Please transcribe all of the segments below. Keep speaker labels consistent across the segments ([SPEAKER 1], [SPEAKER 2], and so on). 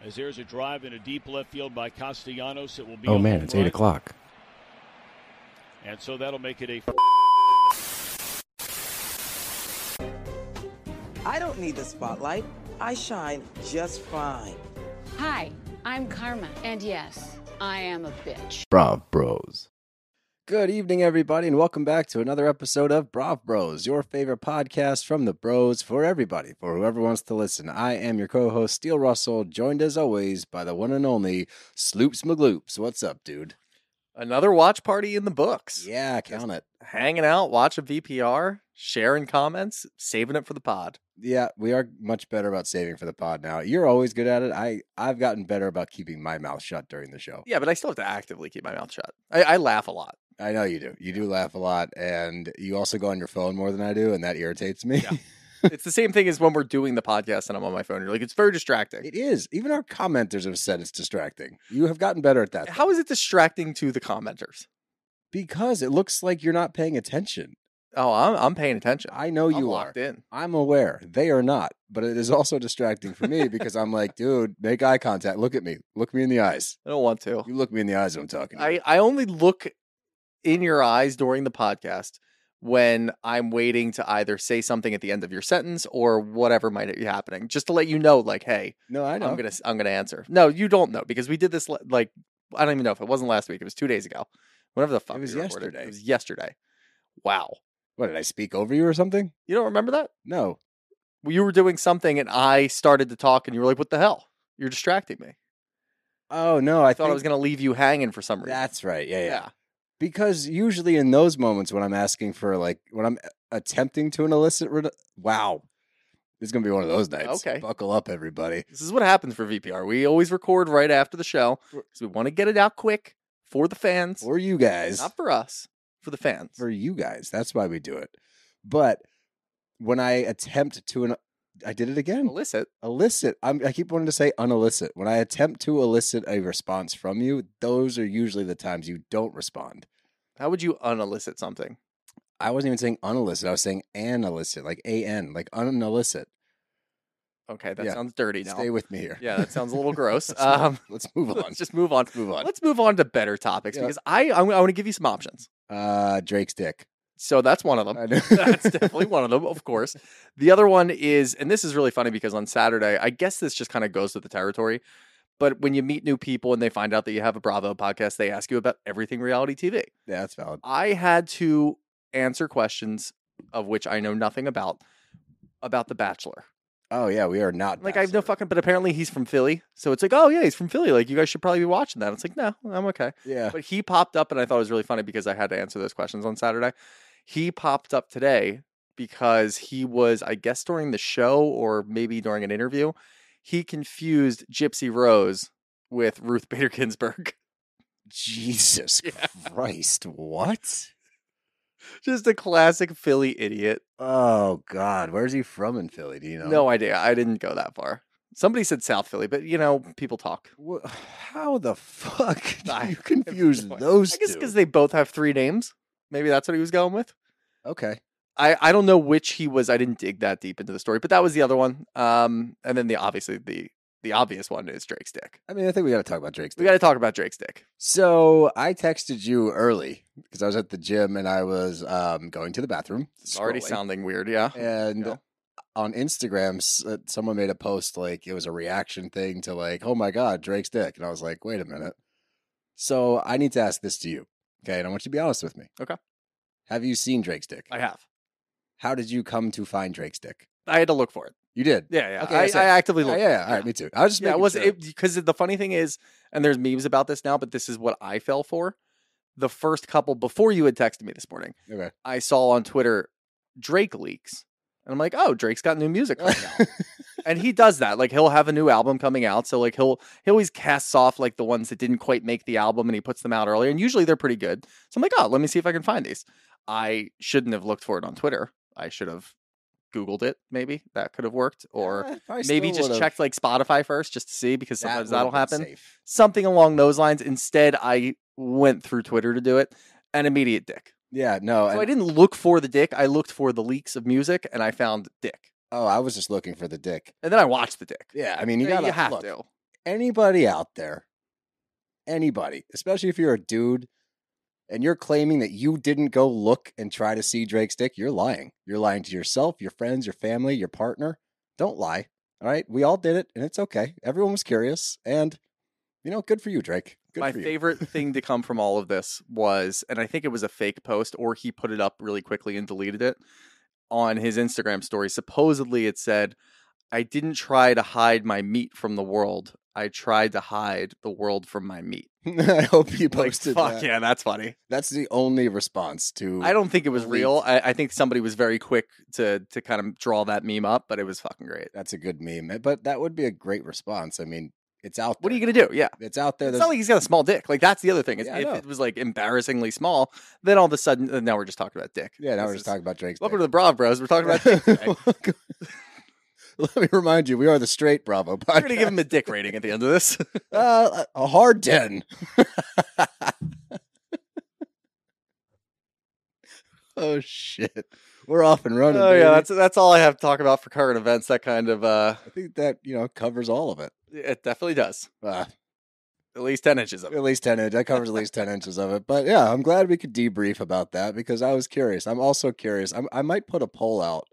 [SPEAKER 1] As there's a drive in a deep left field by Castellanos, it will be.
[SPEAKER 2] Oh man, it's 8 o'clock.
[SPEAKER 1] And so that'll make it a.
[SPEAKER 3] I don't need the spotlight. I shine just fine.
[SPEAKER 4] Hi, I'm Karma, and yes, I am a bitch.
[SPEAKER 2] Brav Bros. Good evening, everybody, and welcome back to another episode of Brav Bros, your favorite podcast from the bros for everybody, for whoever wants to listen. I am your co-host, Steele Russell, joined as always by the one and only Sloops McGloops. What's up, dude?
[SPEAKER 5] Another watch party in the books.
[SPEAKER 2] Yeah, count it.
[SPEAKER 5] Hanging out, watching VPR, sharing comments, saving it for the pod.
[SPEAKER 2] Yeah, we are much better about saving for the pod now. You're always good at it. I've gotten better about keeping my mouth shut during the show.
[SPEAKER 5] Yeah, but I still have to actively keep my mouth shut. I laugh a lot.
[SPEAKER 2] I know you do. You do laugh a lot, and you also go on your phone more than I do, and that irritates me.
[SPEAKER 5] Yeah. It's the same thing as when we're doing the podcast and I'm on my phone. You're like, it's very distracting.
[SPEAKER 2] It is. Even our commenters have said it's distracting. You have gotten better at that.
[SPEAKER 5] How is it distracting to the commenters?
[SPEAKER 2] Because it looks like you're not paying attention.
[SPEAKER 5] Oh, I'm paying attention.
[SPEAKER 2] I know you are.
[SPEAKER 5] Locked in.
[SPEAKER 2] I'm aware. They are not. But it is also distracting for me because I'm like, dude, make eye contact. Look at me. Look me in the eyes.
[SPEAKER 5] I don't want to.
[SPEAKER 2] You look me in the eyes when I'm talking to you.
[SPEAKER 5] I only look in your eyes during the podcast when I'm waiting to either say something at the end of your sentence or whatever might be happening, just to let you know, like, hey,
[SPEAKER 2] No, I know.
[SPEAKER 5] I'm gonna answer. No, you don't know because we did this like I don't even know if it wasn't last week. It was 2 days ago. Whatever the fuck
[SPEAKER 2] It was
[SPEAKER 5] we recorded.
[SPEAKER 2] yesterday.
[SPEAKER 5] It was yesterday. Wow.
[SPEAKER 2] What, did I speak over you or something?
[SPEAKER 5] You don't remember that?
[SPEAKER 2] No.
[SPEAKER 5] Well, you were doing something and I started to talk and you were like, "What the hell? You're distracting me."
[SPEAKER 2] Oh, no. I
[SPEAKER 5] Thought I was gonna leave you hanging for some reason.
[SPEAKER 2] That's right. Yeah. Because usually in those moments when I'm asking for, like, when I'm attempting to elicit, wow, this is going to be one of those nights.
[SPEAKER 5] Okay.
[SPEAKER 2] Buckle up, everybody.
[SPEAKER 5] This is what happens for VPR. We always record right after the show because we want to get it out quick for the fans.
[SPEAKER 2] For you guys.
[SPEAKER 5] Not for us, for the fans.
[SPEAKER 2] For you guys. That's why we do it. But when I attempt to, I did it again.
[SPEAKER 5] Elicit.
[SPEAKER 2] I keep wanting to say unelicit. When I attempt to elicit a response from you, those are usually the times you don't respond.
[SPEAKER 5] How would you unelicit something?
[SPEAKER 2] I wasn't even saying unelicit. I was saying analicit, like A-N, like unelicit.
[SPEAKER 5] Okay, that
[SPEAKER 2] Yeah.
[SPEAKER 5] sounds dirty now.
[SPEAKER 2] Stay with me here.
[SPEAKER 5] Yeah, that sounds a little gross.
[SPEAKER 2] Let's move on.
[SPEAKER 5] Let's just move on.
[SPEAKER 2] Move on.
[SPEAKER 5] Let's move on to better topics because I want to give you some options.
[SPEAKER 2] Drake's dick.
[SPEAKER 5] So that's one of them.
[SPEAKER 2] I know.
[SPEAKER 5] That's definitely one of them, of course. The other one is, and this is really funny because on Saturday, I guess this just kind of goes with the territory, but when you meet new people and they find out that you have a Bravo podcast, they ask you about everything reality TV.
[SPEAKER 2] Yeah, that's valid.
[SPEAKER 5] I had to answer questions of which I know nothing about The Bachelor.
[SPEAKER 2] Oh, yeah, we are not.
[SPEAKER 5] Like, I have no fucking, but apparently he's from Philly. So it's like, oh, yeah, he's from Philly. Like, you guys should probably be watching that. It's like, no, I'm okay.
[SPEAKER 2] Yeah.
[SPEAKER 5] But he popped up, and I thought it was really funny because I had to answer those questions on Saturday. He popped up today because he was, I guess, during the show or maybe during an interview, he confused Gypsy Rose with Ruth Bader Ginsburg.
[SPEAKER 2] Jesus Christ. What?
[SPEAKER 5] Just a classic Philly idiot.
[SPEAKER 2] Oh, God. Where's he from in Philly? Do you know?
[SPEAKER 5] No idea. I didn't go that far. Somebody said South Philly, but, people talk.
[SPEAKER 2] How the fuck do
[SPEAKER 5] I
[SPEAKER 2] you confuse
[SPEAKER 5] have no
[SPEAKER 2] those
[SPEAKER 5] I guess
[SPEAKER 2] two?
[SPEAKER 5] because they both have 3 names. Maybe that's what he was going with.
[SPEAKER 2] Okay.
[SPEAKER 5] I don't know which he was. I didn't dig that deep into the story, but that was the other one. And then the obvious one is Drake's dick.
[SPEAKER 2] I mean, I think we got to talk about Drake's dick.
[SPEAKER 5] We got to talk about Drake's dick.
[SPEAKER 2] So I texted you early because I was at the gym and I was going to the bathroom.
[SPEAKER 5] It's already
[SPEAKER 2] scrolling.
[SPEAKER 5] sounding weird, yeah.
[SPEAKER 2] And
[SPEAKER 5] Yeah.
[SPEAKER 2] on Instagram, someone made a post like it was a reaction thing to like, oh my God, Drake's dick. And I was like, wait a minute. So I need to ask this to you. Okay. And I want you to be honest with me.
[SPEAKER 5] Okay.
[SPEAKER 2] Have you seen Drake's dick?
[SPEAKER 5] I have.
[SPEAKER 2] How did you come to find Drake's dick?
[SPEAKER 5] I had to look for it.
[SPEAKER 2] You did?
[SPEAKER 5] Yeah, yeah.
[SPEAKER 2] Okay,
[SPEAKER 5] I actively
[SPEAKER 2] Yeah,
[SPEAKER 5] looked.
[SPEAKER 2] yeah. All right, me too. I was just
[SPEAKER 5] Yeah,
[SPEAKER 2] making sure.
[SPEAKER 5] because the funny thing is, and there's memes about this now, but this is what I fell for. The first couple before you had texted me this morning,
[SPEAKER 2] Okay.
[SPEAKER 5] I saw on Twitter Drake leaks, and I'm like, oh, Drake's got new music coming out, and he does that. Like he'll have a new album coming out, so like he always casts off like the ones that didn't quite make the album, and he puts them out earlier, and usually they're pretty good. So I'm like, oh, let me see if I can find these. I shouldn't have looked for it on Twitter. I should have Googled it. Maybe that could have worked, or maybe just checked like Spotify first just to see, because sometimes that'll happen.
[SPEAKER 2] Safe.
[SPEAKER 5] Something along those lines. Instead, I went through Twitter to do it. An immediate dick.
[SPEAKER 2] Yeah, no.
[SPEAKER 5] So I didn't look for the dick. I looked for the leaks of music, and I found dick.
[SPEAKER 2] Oh, I was just looking for the dick.
[SPEAKER 5] And then I watched the dick.
[SPEAKER 2] Yeah, I mean, you
[SPEAKER 5] Yeah,
[SPEAKER 2] gotta
[SPEAKER 5] you have
[SPEAKER 2] look.
[SPEAKER 5] to.
[SPEAKER 2] anybody out there, especially if you're a dude and you're claiming that you didn't go look and try to see Drake's dick, you're lying. You're lying to yourself, your friends, your family, your partner. Don't lie. All right? We all did it, and it's okay. Everyone was curious, and, good for you, Drake. Good
[SPEAKER 5] My
[SPEAKER 2] for you.
[SPEAKER 5] favorite thing to come from all of this was, and I think it was a fake post, or he put it up really quickly and deleted it on his Instagram story. Supposedly it said, I didn't try to hide my meat from the world. I tried to hide the world from my meat.
[SPEAKER 2] I hope you posted
[SPEAKER 5] Fuck
[SPEAKER 2] that.
[SPEAKER 5] yeah, that's funny.
[SPEAKER 2] That's the only response to...
[SPEAKER 5] I don't think it was
[SPEAKER 2] Elite.
[SPEAKER 5] real. I think somebody was very quick to kind of draw that meme up, but it was fucking great.
[SPEAKER 2] That's a good meme. But that would be a great response. I mean, it's out there.
[SPEAKER 5] What are you going to do? Yeah.
[SPEAKER 2] It's out there.
[SPEAKER 5] It's not like he's got a small dick. Like, that's the other thing. Is
[SPEAKER 2] Yeah, I
[SPEAKER 5] if
[SPEAKER 2] know.
[SPEAKER 5] it was, like, embarrassingly small, then all of a sudden, now we're just talking about dick.
[SPEAKER 2] Yeah, now
[SPEAKER 5] This
[SPEAKER 2] we're just
[SPEAKER 5] is-
[SPEAKER 2] talking about Drake's
[SPEAKER 5] Welcome
[SPEAKER 2] dick.
[SPEAKER 5] to the Brav Bros. We're talking about dick today.
[SPEAKER 2] Let me remind you, we are the Straight Bravo podcast.
[SPEAKER 5] We're going to give him a dick rating at the end of this.
[SPEAKER 2] A hard 10. Oh, shit. We're off and running.
[SPEAKER 5] Oh, yeah.
[SPEAKER 2] baby.
[SPEAKER 5] That's all I have to talk about for current events. That kind of,
[SPEAKER 2] I think that, covers all of it.
[SPEAKER 5] it definitely does.
[SPEAKER 2] At
[SPEAKER 5] At least 10 inches of it.
[SPEAKER 2] least 10 inches. That covers at least 10 inches of it. But yeah, I'm glad we could debrief about that because I was curious. I'm also curious. I might put a poll out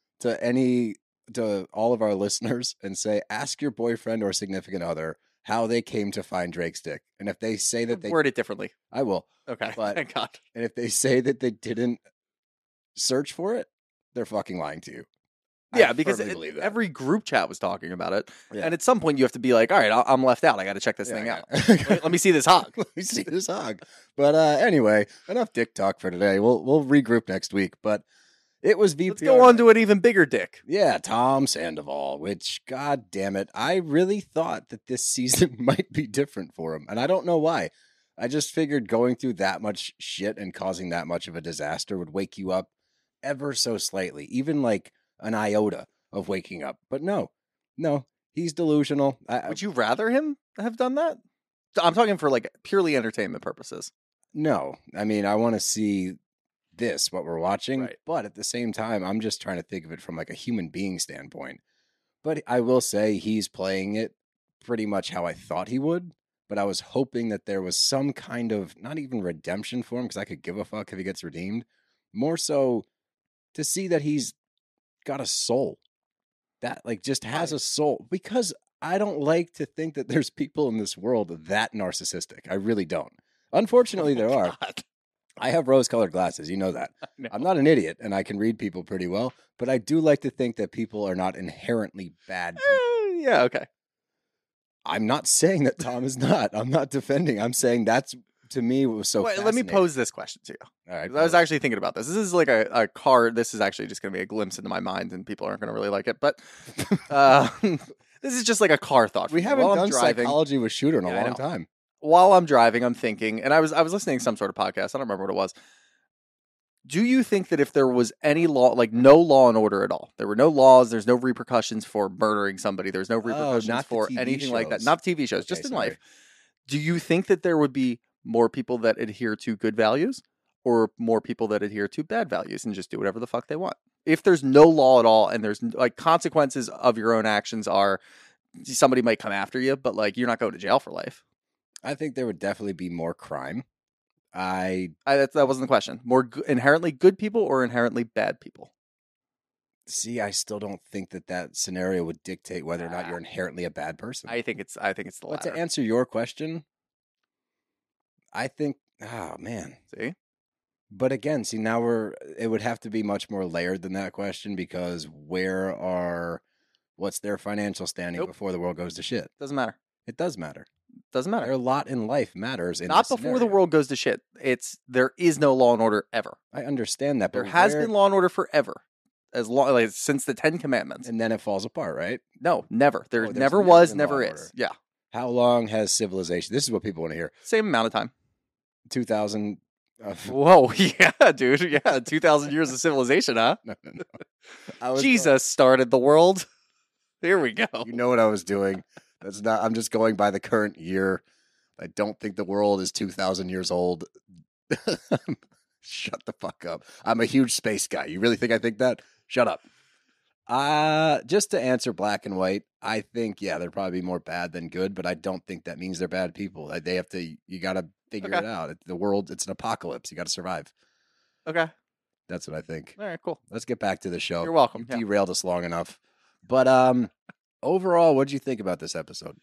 [SPEAKER 2] to all of our listeners and say, ask your boyfriend or significant other how they came to find Drake's dick. And if they say that they...
[SPEAKER 5] Word it differently.
[SPEAKER 2] I will.
[SPEAKER 5] Okay.
[SPEAKER 2] But-
[SPEAKER 5] Thank God.
[SPEAKER 2] And if they say that they didn't search for it, they're fucking lying to you.
[SPEAKER 5] Yeah,
[SPEAKER 2] I
[SPEAKER 5] because
[SPEAKER 2] firmly believe that.
[SPEAKER 5] every group chat was talking about it.
[SPEAKER 2] Yeah.
[SPEAKER 5] And at some point, you have to be like, all right, I'm left out. I got to check this
[SPEAKER 2] Yeah,
[SPEAKER 5] thing
[SPEAKER 2] I
[SPEAKER 5] out.
[SPEAKER 2] got-
[SPEAKER 5] Let me see this hog.
[SPEAKER 2] Let me see this hog. But anyway, enough dick talk for today. We'll regroup next week. But it was VPR.
[SPEAKER 5] Let's go on to an even bigger dick.
[SPEAKER 2] Yeah, Tom Sandoval, which, god damn it, I really thought that this season might be different for him. And I don't know why. I just figured going through that much shit and causing that much of a disaster would wake you up ever so slightly, even like an iota of waking up. But no, he's delusional.
[SPEAKER 5] Would you rather him have done that? I'm talking for like purely entertainment purposes.
[SPEAKER 2] No, I mean, I want to see what we're watching,
[SPEAKER 5] Right.
[SPEAKER 2] but at the same time, I'm just trying to think of it from like a human being standpoint. But I will say he's playing it pretty much how I thought he would, but I was hoping that there was some kind of, not even redemption for him, because I could give a fuck if he gets redeemed, more so to see that he's got a soul, that like just has a soul, because I don't like to think that there's people in this world that narcissistic. I really don't. Unfortunately, there are.
[SPEAKER 5] God.
[SPEAKER 2] I have rose-colored glasses. You know that.
[SPEAKER 5] No.
[SPEAKER 2] I'm not an idiot, and I can read people pretty well, but I do like to think that people are not inherently bad people.
[SPEAKER 5] Yeah, okay.
[SPEAKER 2] I'm not saying that Tom is not. I'm not defending. I'm saying that's, to me, what was so
[SPEAKER 5] Wait, let me
[SPEAKER 2] fascinating.
[SPEAKER 5] pose this question to you.
[SPEAKER 2] All right,
[SPEAKER 5] 'Cause I was actually thinking about this. This is like a card. This is actually just going to be a glimpse into my mind, and people aren't going to really like it. But this is just like a car thought. for
[SPEAKER 2] we
[SPEAKER 5] me.
[SPEAKER 2] haven't
[SPEAKER 5] While I'm
[SPEAKER 2] done
[SPEAKER 5] driving,
[SPEAKER 2] psychology with Shooter in a
[SPEAKER 5] Yeah, I
[SPEAKER 2] long
[SPEAKER 5] know.
[SPEAKER 2] time.
[SPEAKER 5] While I'm driving, I'm thinking, and I was listening to some sort of podcast. I don't remember what it was. Do you think that if there was any law, like no law and order at all, there were no laws, there's no repercussions for murdering somebody, there's no repercussions
[SPEAKER 2] not the
[SPEAKER 5] for
[SPEAKER 2] TV
[SPEAKER 5] anything like that,
[SPEAKER 2] shows.
[SPEAKER 5] not TV shows,
[SPEAKER 2] Okay,
[SPEAKER 5] just in
[SPEAKER 2] sorry.
[SPEAKER 5] life. Do you think that there would be more people that adhere to good values or more people that adhere to bad values and just do whatever the fuck they want? If there's no law at all and there's like consequences of your own actions are somebody might come after you, but like you're not going to jail for life.
[SPEAKER 2] I think there would definitely be more crime.
[SPEAKER 5] That wasn't the question. More inherently good people or inherently bad people?
[SPEAKER 2] See, I still don't think that scenario would dictate whether or not you're inherently a bad person.
[SPEAKER 5] I think it's the
[SPEAKER 2] But
[SPEAKER 5] latter.
[SPEAKER 2] to answer your question, I think, oh man.
[SPEAKER 5] See?
[SPEAKER 2] But again, see, now it would have to be much more layered than that question, because what's their financial standing
[SPEAKER 5] Nope.
[SPEAKER 2] before the world goes to shit?
[SPEAKER 5] Doesn't matter.
[SPEAKER 2] It does matter.
[SPEAKER 5] Doesn't
[SPEAKER 2] Their
[SPEAKER 5] matter.
[SPEAKER 2] lot in life matters. In
[SPEAKER 5] Not
[SPEAKER 2] this
[SPEAKER 5] before the
[SPEAKER 2] scenario.
[SPEAKER 5] world goes to shit. There is no law and order ever.
[SPEAKER 2] I understand that.
[SPEAKER 5] There
[SPEAKER 2] but
[SPEAKER 5] has
[SPEAKER 2] where-
[SPEAKER 5] been law and order forever. As long like, since the 10 Commandments.
[SPEAKER 2] and then it falls apart, right?
[SPEAKER 5] No, never. There
[SPEAKER 2] there's
[SPEAKER 5] never
[SPEAKER 2] never
[SPEAKER 5] was,
[SPEAKER 2] been law
[SPEAKER 5] never
[SPEAKER 2] and
[SPEAKER 5] is.
[SPEAKER 2] order.
[SPEAKER 5] Yeah.
[SPEAKER 2] How long has civilization? This is what people want to hear.
[SPEAKER 5] Same amount of time.
[SPEAKER 2] 2,000.
[SPEAKER 5] Whoa, yeah, dude. Yeah, 2,000 years of civilization, huh?
[SPEAKER 2] No. I was
[SPEAKER 5] Jesus started the world. Here we go.
[SPEAKER 2] You know what I was doing. That's not. I'm just going by the current year. I don't think the world is 2,000 years old. Shut the fuck up. I'm a huge space guy. You really think I think that? Shut up. Just to answer black and white, I think, yeah, they're probably more bad than good, but I don't think that means they're bad people. They have to, you got to figure it out. The world, it's an apocalypse. You got to survive.
[SPEAKER 5] Okay.
[SPEAKER 2] That's what I think.
[SPEAKER 5] All right, cool.
[SPEAKER 2] Let's get back to the show.
[SPEAKER 5] You're welcome.
[SPEAKER 2] You derailed us long enough. But overall, what did you think about this episode?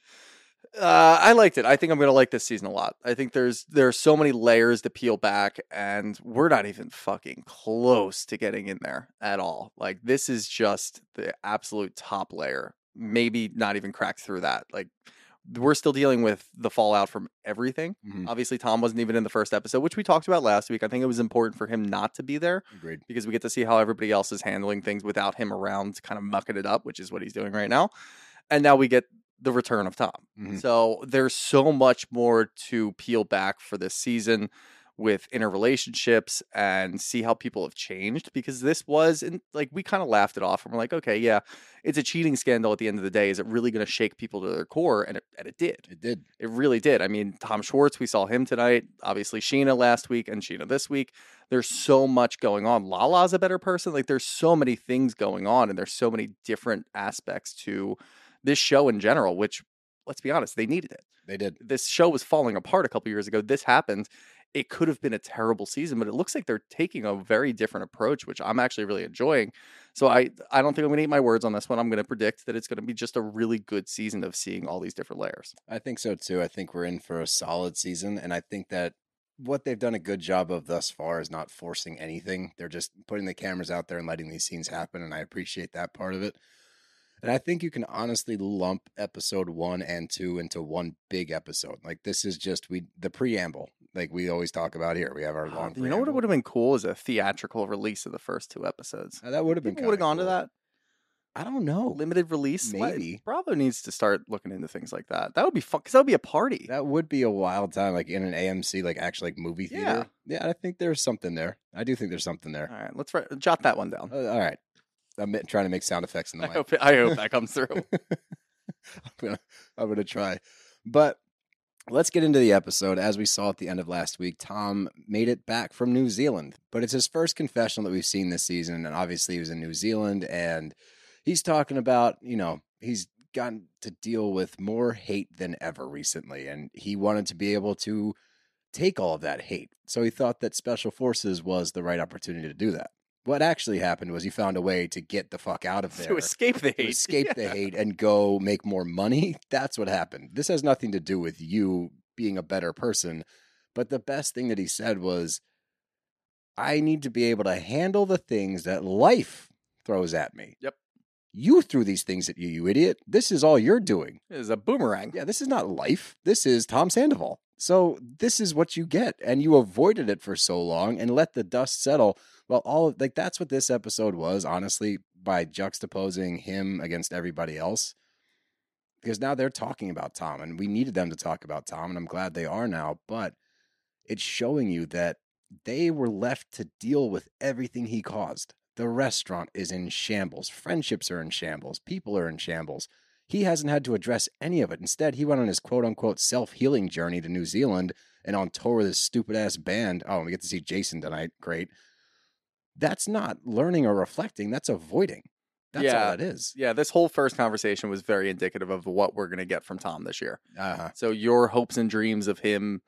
[SPEAKER 5] I liked it. I think I'm going to like this season a lot. I think there are so many layers to peel back, and we're not even fucking close to getting in there at all. Like, this is just the absolute top layer. Maybe not even cracked through that. Like, we're still dealing with the fallout from everything.
[SPEAKER 2] Mm-hmm.
[SPEAKER 5] Obviously, Tom wasn't even in the first episode, which we talked about last week. I think it was important for him not to be there.
[SPEAKER 2] Agreed.
[SPEAKER 5] Because we get to see how everybody else is handling things without him around, kind of mucking it up, which is what he's doing right now. And now we get the return of Tom.
[SPEAKER 2] Mm-hmm.
[SPEAKER 5] So there's so much more to peel back for this season with interrelationships and see how people have changed, because this was, like, we kind of laughed it off and we're like, okay, yeah, it's a cheating scandal at the end of the day. Is it really going to shake people to their core? And it did.
[SPEAKER 2] It did.
[SPEAKER 5] It really did. I mean, Tom Schwartz, we saw him tonight. Obviously, Sheena last week and Sheena this week. There's so much going on. Lala's a better person. Like, there's so many things going on, and there's so many different aspects to this show in general, which, let's be honest, they needed it.
[SPEAKER 2] They did.
[SPEAKER 5] This show was falling apart a couple years ago. This happened. It could have been a terrible season, but it looks like they're taking a very different approach, which I'm actually really enjoying. So I don't think I'm going to eat my words on this one. I'm going to predict that it's going to be just a really good season of seeing all these different layers.
[SPEAKER 2] I think so too. I think we're in for a solid season, and I think that what they've done a good job of thus far is not forcing anything. They're just putting the cameras out there and letting these scenes happen, and I appreciate that part of it. And I think you can honestly lump episode 1 and 2 into one big episode. Like, this is just the preamble, like we always talk about here. We have our long preamble.
[SPEAKER 5] You know what would have been cool is a theatrical release of the first 2 episodes.
[SPEAKER 2] That would have been
[SPEAKER 5] People would have gone
[SPEAKER 2] cool.
[SPEAKER 5] to that.
[SPEAKER 2] I don't know.
[SPEAKER 5] Limited release?
[SPEAKER 2] Maybe.
[SPEAKER 5] Bravo needs to start looking into things like that. That would be fun, because that would be a party.
[SPEAKER 2] That would be a wild time, like in an AMC, like actually like movie theater. Yeah, I think there's something there. I do think there's something there.
[SPEAKER 5] All right, let's jot that one down.
[SPEAKER 2] All right. I'm trying to make sound effects in the mic.
[SPEAKER 5] I hope that comes through.
[SPEAKER 2] I'm gonna try. But let's get into the episode. As we saw at the end of last week, Tom made it back from New Zealand. But it's his first confessional that we've seen this season. And obviously he was in New Zealand. And he's talking about, he's gotten to deal with more hate than ever recently. And he wanted to be able to take all of that hate. So he thought that Special Forces was the right opportunity to do that. What actually happened was he found a way to get the fuck out of there.
[SPEAKER 5] To escape the hate.
[SPEAKER 2] To escape the hate and go make more money. That's what happened. This has nothing to do with you being a better person. But the best thing that he said was, I need to be able to handle the things that life throws at me.
[SPEAKER 5] Yep.
[SPEAKER 2] You threw these things at you, you idiot. This is all you're doing.
[SPEAKER 5] It is a boomerang.
[SPEAKER 2] Yeah, this is not life. This is Tom Sandoval. So this is what you get. And you avoided it for so long and let the dust settle. Well, that's what this episode was, honestly, by juxtaposing him against everybody else. Because now they're talking about Tom, and we needed them to talk about Tom, and I'm glad they are now. But it's showing you that they were left to deal with everything he caused. The restaurant is in shambles. Friendships are in shambles. People are in shambles. He hasn't had to address any of it. Instead, he went on his quote-unquote self-healing journey to New Zealand and on tour with his stupid-ass band. Oh, and we get to see Jason tonight. Great. That's not learning or reflecting. That's avoiding. That's all that is.
[SPEAKER 5] Yeah, this whole first conversation was very indicative of what we're going to get from Tom this year.
[SPEAKER 2] Uh-huh.
[SPEAKER 5] So your hopes and dreams of him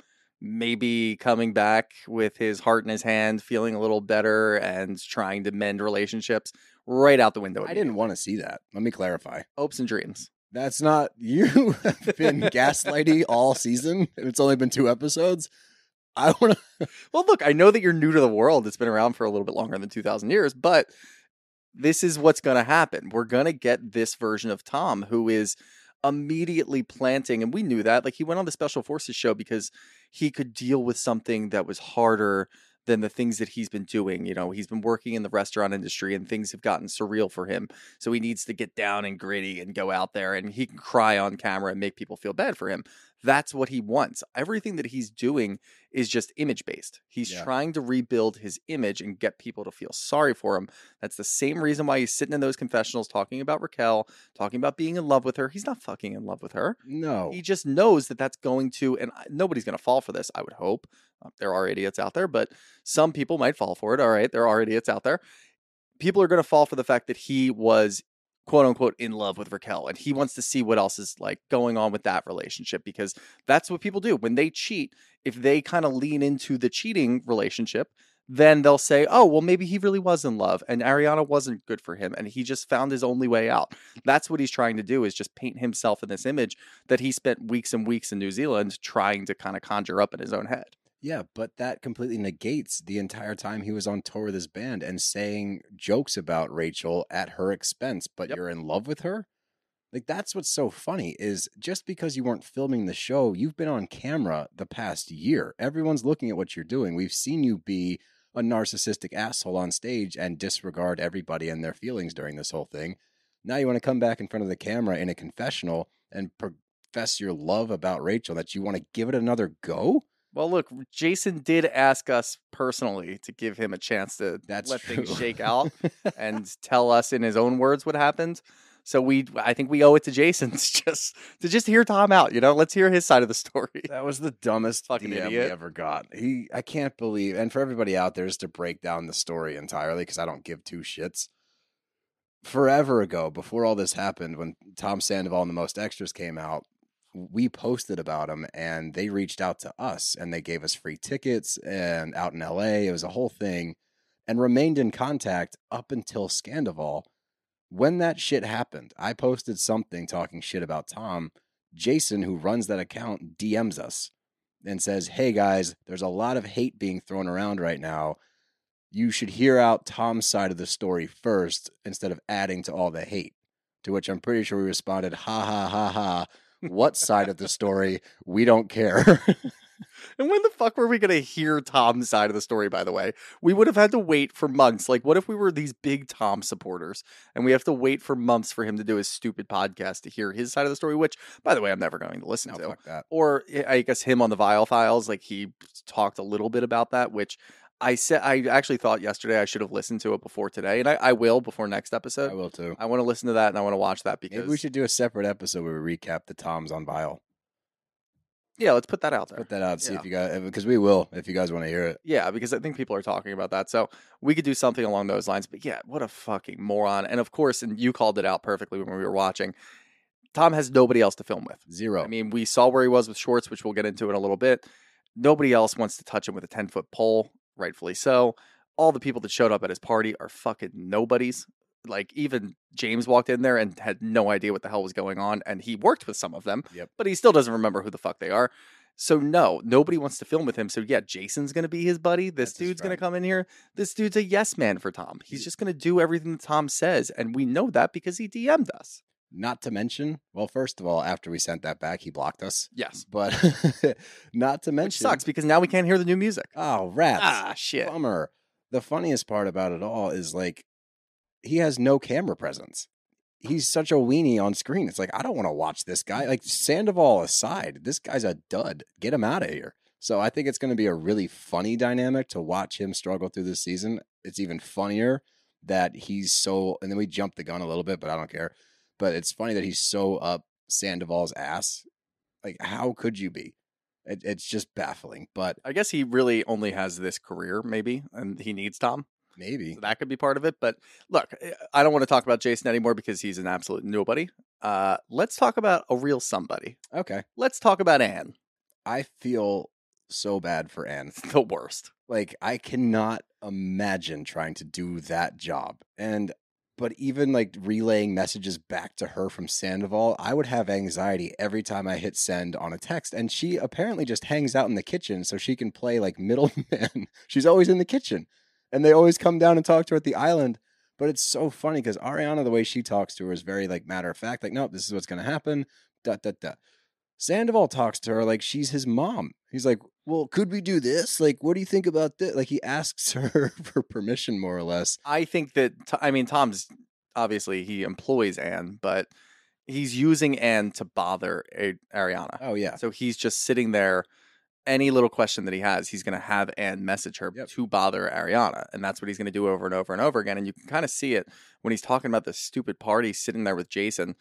[SPEAKER 5] maybe coming back with his heart in his hand, feeling a little better and trying to mend relationships, right out the window.
[SPEAKER 2] I didn't want to see that. Let me clarify.
[SPEAKER 5] Hopes and dreams.
[SPEAKER 2] That's not, you have been gaslighty all season, and it's only been 2 episodes. I want to.
[SPEAKER 5] Well, look, I know that you're new to the world. It's been around for a little bit longer than 2,000 years, but this is what's going to happen. We're going to get this version of Tom who is immediately planting, and we knew that. Like, he went on the Special Forces show because he could deal with something that was harder than the things that he's been doing. He's been working in the restaurant industry and things have gotten surreal for him. So he needs to get down and gritty and go out there, and he can cry on camera and make people feel bad for him. That's what he wants. Everything that he's doing is just image-based. He's trying to rebuild his image and get people to feel sorry for him. That's the same reason why he's sitting in those confessionals talking about Raquel, talking about being in love with her. He's not fucking in love with her.
[SPEAKER 2] No.
[SPEAKER 5] He just knows that that's going to, and nobody's going to fall for this, I would hope. There are idiots out there, but some people might fall for it. All right, there are idiots out there. People are going to fall for the fact that he was quote unquote in love with Raquel, and he wants to see what else is like going on with that relationship, because that's what people do when they cheat. If they kind of lean into the cheating relationship, then they'll say, oh, well, maybe he really was in love and Ariana wasn't good for him and he just found his only way out. That's what he's trying to do, is just paint himself in this image that he spent weeks and weeks in New Zealand trying to kind of conjure up in his own head.
[SPEAKER 2] Yeah, but that completely negates the entire time he was on tour with his band and saying jokes about Rachel at her expense, but
[SPEAKER 5] Yep.
[SPEAKER 2] you're in love with her? Like, that's what's so funny, is just because you weren't filming the show, you've been on camera the past year. Everyone's looking at what you're doing. We've seen you be a narcissistic asshole on stage and disregard everybody and their feelings during this whole thing. Now you want to come back in front of the camera in a confessional and profess your love about Rachel, that you want to give it another go?
[SPEAKER 5] Well, look, Jason did ask us personally to give him a chance to
[SPEAKER 2] That's
[SPEAKER 5] let
[SPEAKER 2] true.
[SPEAKER 5] things shake out and tell us in his own words what happened. So I think we owe it to Jason to just hear Tom out. Let's hear his side of the story.
[SPEAKER 2] That was the dumbest
[SPEAKER 5] Fucking
[SPEAKER 2] DM
[SPEAKER 5] idiot.
[SPEAKER 2] we ever got. I can't believe, and for everybody out there, just to break down the story entirely, because I don't give two shits. Forever ago, before all this happened, when Tom Sandoval and the Most Extras came out, we posted about him, and they reached out to us, and they gave us free tickets, and out in LA, it was a whole thing, and remained in contact up until Scandival. When that shit happened, I posted something talking shit about Tom. Jason, who runs that account, DMs us and says, hey guys, there's a lot of hate being thrown around right now. You should hear out Tom's side of the story first instead of adding to all the hate. To which I'm pretty sure we responded, ha ha ha ha. What side of the story? We don't care.
[SPEAKER 5] And when the fuck were we going to hear Tom's side of the story, by the way? We would have had to wait for months. Like, what if we were these big Tom supporters and we have to wait for months for him to do his stupid podcast to hear his side of the story, which, by the way, I'm never going to listen
[SPEAKER 2] No,
[SPEAKER 5] to.
[SPEAKER 2] fuck that.
[SPEAKER 5] Or I guess him on the Vial Files, like he talked a little bit about that, which I actually thought yesterday I should have listened to it before today, and I will before next episode.
[SPEAKER 2] I will too.
[SPEAKER 5] I want to listen to that and I want to watch that because
[SPEAKER 2] Maybe we should do a separate episode where we recap the Toms on Vile.
[SPEAKER 5] yeah, let's put that out there.
[SPEAKER 2] Put that out, see
[SPEAKER 5] Yeah.
[SPEAKER 2] if you guys, because we will, if you guys want to hear it.
[SPEAKER 5] Yeah, because I think people are talking about that. So we could do something along those lines. But yeah, what a fucking moron. And of course, and you called it out perfectly when we were watching, Tom has nobody else to film with.
[SPEAKER 2] Zero.
[SPEAKER 5] I mean, we saw where he was with Schwartz, which we'll get into in a little bit. Nobody else wants to touch him with a 10-foot pole, rightfully so. All the people that showed up at his party are fucking nobodies. Like, even James walked in there and had no idea what the hell was going on, and he worked with some of them,
[SPEAKER 2] Yep.
[SPEAKER 5] but he still doesn't remember who the fuck they are. So no, nobody wants to film with him. So yeah, Jason's going to be his buddy. This
[SPEAKER 2] That's his
[SPEAKER 5] dude's going to
[SPEAKER 2] friend.
[SPEAKER 5] come in here. This dude's a yes man for Tom. He's just going to do everything that Tom says, and we know that because he DM'd us.
[SPEAKER 2] Not to mention, well, first of all, after we sent that back, he blocked us.
[SPEAKER 5] Yes.
[SPEAKER 2] But not to mention,
[SPEAKER 5] Which sucks because now we can't hear the new music.
[SPEAKER 2] Oh, rats.
[SPEAKER 5] Ah, shit.
[SPEAKER 2] Bummer. The funniest part about it all is, like, he has no camera presence. He's such a weenie on screen. It's like, I don't want to watch this guy. Like, Sandoval aside, this guy's a dud. Get him out of here. So I think it's going to be a really funny dynamic to watch him struggle through this season. It's even funnier that he's so, and then we jumped the gun a little bit, but I don't care. But it's funny that he's so up Sandoval's ass. Like, how could you be? It's just baffling. But
[SPEAKER 5] I guess he really only has this career, maybe, and he needs Tom.
[SPEAKER 2] maybe.
[SPEAKER 5] So that could be part of it. But look, I don't want to talk about Jason anymore because he's an absolute nobody. Let's talk about a real somebody.
[SPEAKER 2] Okay.
[SPEAKER 5] Let's talk about Anne.
[SPEAKER 2] I feel so bad for Anne.
[SPEAKER 5] It's the worst.
[SPEAKER 2] Like, I cannot imagine trying to do that job. But even like relaying messages back to her from Sandoval, I would have anxiety every time I hit send on a text. And she apparently just hangs out in the kitchen so she can play like middleman. She's always in the kitchen. And they always come down and talk to her at the island. But it's so funny because Ariana, the way she talks to her is very like matter of fact. Like, nope, this is what's going to happen. Da, da, da. Sandoval talks to her like she's his mom. He's like, well, could we do this? Like, what do you think about this? Like, he asks her for permission, more or less.
[SPEAKER 5] I think that, Tom's obviously he employs Anne, but he's using Anne to bother Ariana.
[SPEAKER 2] Oh, yeah.
[SPEAKER 5] So he's just sitting there. Any little question that he has, he's going to have Anne message her
[SPEAKER 2] Yep.
[SPEAKER 5] to bother Ariana. And that's what he's going to do over and over and over again. And you can kind of see it when he's talking about this stupid party sitting there with Jason.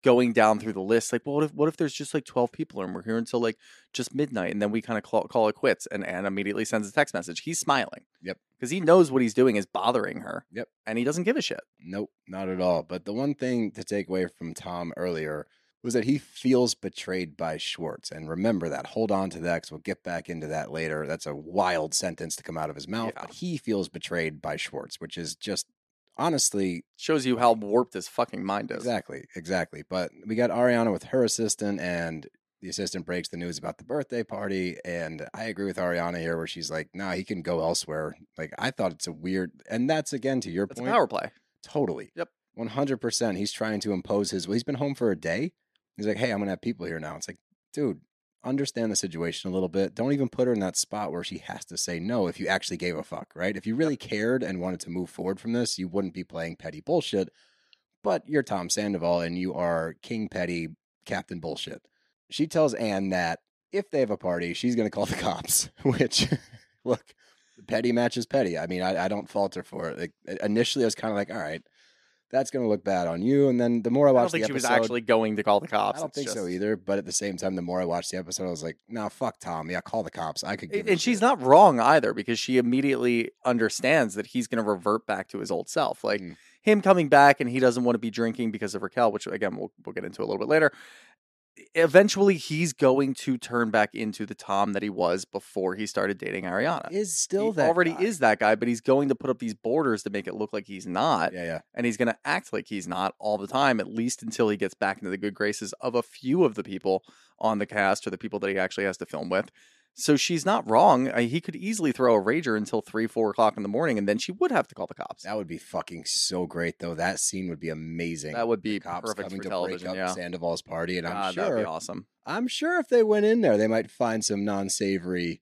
[SPEAKER 5] going down through the list, like, well, what if there's just like 12 people and we're here until like just midnight, and then we kind of call it quits? And Anne immediately sends a text message. He's smiling.
[SPEAKER 2] Yep.
[SPEAKER 5] Because he knows what he's doing is bothering her.
[SPEAKER 2] Yep.
[SPEAKER 5] And he doesn't give a shit.
[SPEAKER 2] Nope, not at all. But the one thing to take away from Tom earlier was that he feels betrayed by Schwartz. And remember that. Hold on to that, because we'll get back into that later. That's a wild sentence to come out of his mouth.
[SPEAKER 5] Yeah.
[SPEAKER 2] But he feels betrayed by Schwartz, which is just, honestly...
[SPEAKER 5] Shows you how warped his fucking mind is.
[SPEAKER 2] Exactly. But we got Ariana with her assistant, and the assistant breaks the news about the birthday party. And I agree with Ariana here, where she's like, nah, he can go elsewhere. Like, I thought it's a weird... And that's, again, to your
[SPEAKER 5] It's
[SPEAKER 2] point.
[SPEAKER 5] a power play.
[SPEAKER 2] Totally.
[SPEAKER 5] Yep.
[SPEAKER 2] 100%. He's trying to impose his... Well, he's been home for a day. He's like, hey, I'm going to have people here now. It's like, dude, understand the situation a little bit. Don't even put her in that spot where she has to say no if you actually gave a fuck, right? If you really cared and wanted to move forward from this, you wouldn't be playing petty bullshit. But you're Tom Sandoval, and you are King Petty, Captain Bullshit. She tells Anne that if they have a party, she's going to call the cops, which, look, petty matches petty. I mean, I don't falter for it. Like, initially, I was kind of like, all right, that's going to look bad on you. And then the more I watched the episode... I don't think
[SPEAKER 5] she was actually going to call the cops.
[SPEAKER 2] I don't think so either. But at the same time, the more I watched the episode, I was like, nah, fuck Tom. Yeah, call the cops. I could give
[SPEAKER 5] And she's not wrong either, because she immediately understands that he's going to revert back to his old self. Like, him coming back, and he doesn't want to be drinking because of Raquel, which, again, we'll get into a little bit later. Eventually, he's going to turn back into the Tom that he was before he started dating Ariana.
[SPEAKER 2] Is still
[SPEAKER 5] he
[SPEAKER 2] that
[SPEAKER 5] already
[SPEAKER 2] guy.
[SPEAKER 5] is that guy, but he's going to put up these borders to make it look like he's not.
[SPEAKER 2] Yeah.
[SPEAKER 5] And he's going to act like he's not all the time, at least until he gets back into the good graces of a few of the people on the cast, or the people that he actually has to film with. So she's not wrong. He could easily throw a rager until 3-4 o'clock in the morning, and then she would have to call the cops.
[SPEAKER 2] That would be fucking so great, though. That scene would be amazing.
[SPEAKER 5] That would be
[SPEAKER 2] the cops
[SPEAKER 5] perfect
[SPEAKER 2] coming
[SPEAKER 5] for
[SPEAKER 2] to
[SPEAKER 5] television.
[SPEAKER 2] break up
[SPEAKER 5] Yeah,
[SPEAKER 2] Sandoval's party, and I'm
[SPEAKER 5] that'd
[SPEAKER 2] sure
[SPEAKER 5] be awesome.
[SPEAKER 2] I'm sure if they went in there, they might find some non-savory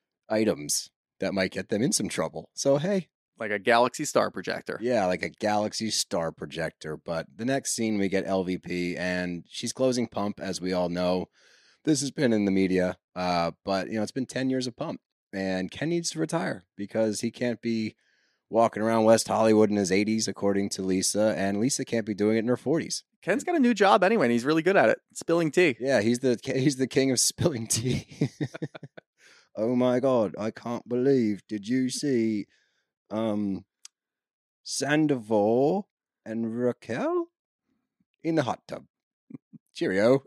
[SPEAKER 2] items that might get them in some trouble. So hey,
[SPEAKER 5] like a Galaxy Star projector.
[SPEAKER 2] Yeah, like a Galaxy Star projector. But the next scene, we get LVP, and she's closing Pump, as we all know. This has been in the media, but it's been 10 years of Pump, and Ken needs to retire because he can't be walking around West Hollywood in his 80s, according to Lisa, and Lisa can't be doing it in her 40s.
[SPEAKER 5] Ken's got a new job anyway, and he's really good at it. Spilling tea.
[SPEAKER 2] Yeah, he's the king of spilling tea. Oh my God, I can't believe. Did you see Sandoval and Raquel in the hot tub? Cheerio.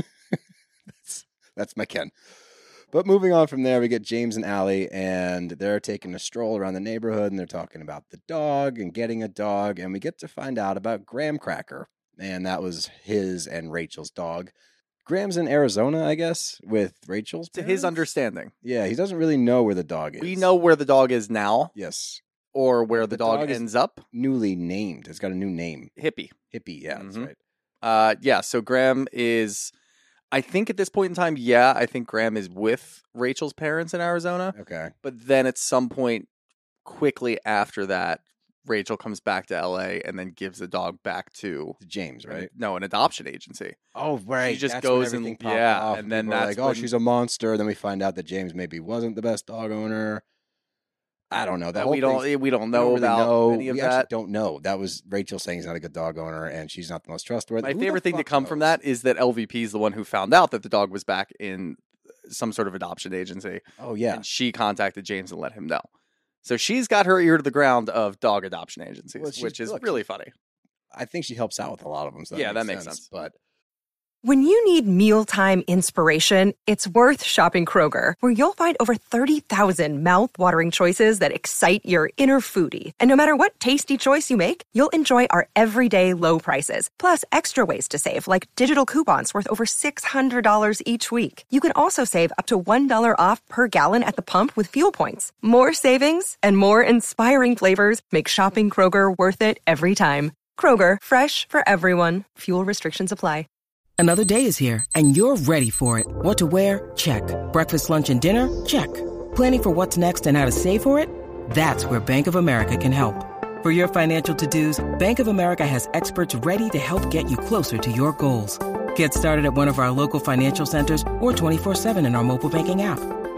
[SPEAKER 2] That's my Ken. But moving on from there, we get James and Allie, and they're taking a stroll around the neighborhood, and they're talking about the dog and getting a dog, and we get to find out about Graham Cracker, and that was his and Rachel's dog. Graham's in Arizona, I guess, with Rachel's
[SPEAKER 5] To
[SPEAKER 2] parents?
[SPEAKER 5] his understanding.
[SPEAKER 2] Yeah, he doesn't really know where the dog is.
[SPEAKER 5] We know where the dog is now.
[SPEAKER 2] Yes.
[SPEAKER 5] Or where the dog
[SPEAKER 2] is
[SPEAKER 5] ends up.
[SPEAKER 2] Newly named. It's got a new name.
[SPEAKER 5] Hippie.
[SPEAKER 2] Yeah, that's
[SPEAKER 5] Mhm.
[SPEAKER 2] right.
[SPEAKER 5] Yeah, so Graham is... I think at this point in time, I think Graham is with Rachel's parents in Arizona.
[SPEAKER 2] Okay.
[SPEAKER 5] But then at some point, quickly after that, Rachel comes back to LA and then gives the dog back to
[SPEAKER 2] James, right?
[SPEAKER 5] No, an adoption agency.
[SPEAKER 2] Oh, right.
[SPEAKER 5] She just
[SPEAKER 2] That's
[SPEAKER 5] goes
[SPEAKER 2] when
[SPEAKER 5] and
[SPEAKER 2] everything popped off.
[SPEAKER 5] and then
[SPEAKER 2] People are
[SPEAKER 5] that's
[SPEAKER 2] like, oh,
[SPEAKER 5] when-
[SPEAKER 2] she's a monster. And then we find out that James maybe wasn't the best dog owner. I don't know. That
[SPEAKER 5] we don't know
[SPEAKER 2] really
[SPEAKER 5] about
[SPEAKER 2] know.
[SPEAKER 5] any of
[SPEAKER 2] we
[SPEAKER 5] that.
[SPEAKER 2] actually don't know. That was Rachel saying he's not a good dog owner and she's not the most trustworthy.
[SPEAKER 5] My
[SPEAKER 2] Who the
[SPEAKER 5] favorite thing to
[SPEAKER 2] fuck
[SPEAKER 5] come from
[SPEAKER 2] knows?
[SPEAKER 5] that is that LVP is the one who found out that the dog was back in some sort of adoption agency.
[SPEAKER 2] Oh, yeah.
[SPEAKER 5] And she contacted James and let him know. So she's got her ear to the ground of dog adoption agencies,
[SPEAKER 2] Well, she's-
[SPEAKER 5] which is
[SPEAKER 2] look,
[SPEAKER 5] really funny.
[SPEAKER 2] I think she helps out with a lot of them. So
[SPEAKER 5] Yeah, that makes sense.
[SPEAKER 2] But
[SPEAKER 6] When you need mealtime inspiration, it's worth shopping Kroger, where you'll find over 30,000 mouth-watering choices that excite your inner foodie. And no matter what tasty choice you make, you'll enjoy our everyday low prices, plus extra ways to save, like digital coupons worth over $600 each week. You can also save up to $1 off per gallon at the pump with fuel points. More savings and more inspiring flavors make shopping Kroger worth it every time. Kroger, fresh for everyone. Fuel restrictions apply.
[SPEAKER 7] Another day is here, and you're ready for it. What to wear? Check. Breakfast, lunch, and dinner? Check. Planning for what's next and how to save for it? That's where Bank of America can help. For your financial to-dos, Bank of America has experts ready to help get you closer to your goals. Get started at one of our local financial centers or 24/7 in our mobile banking app.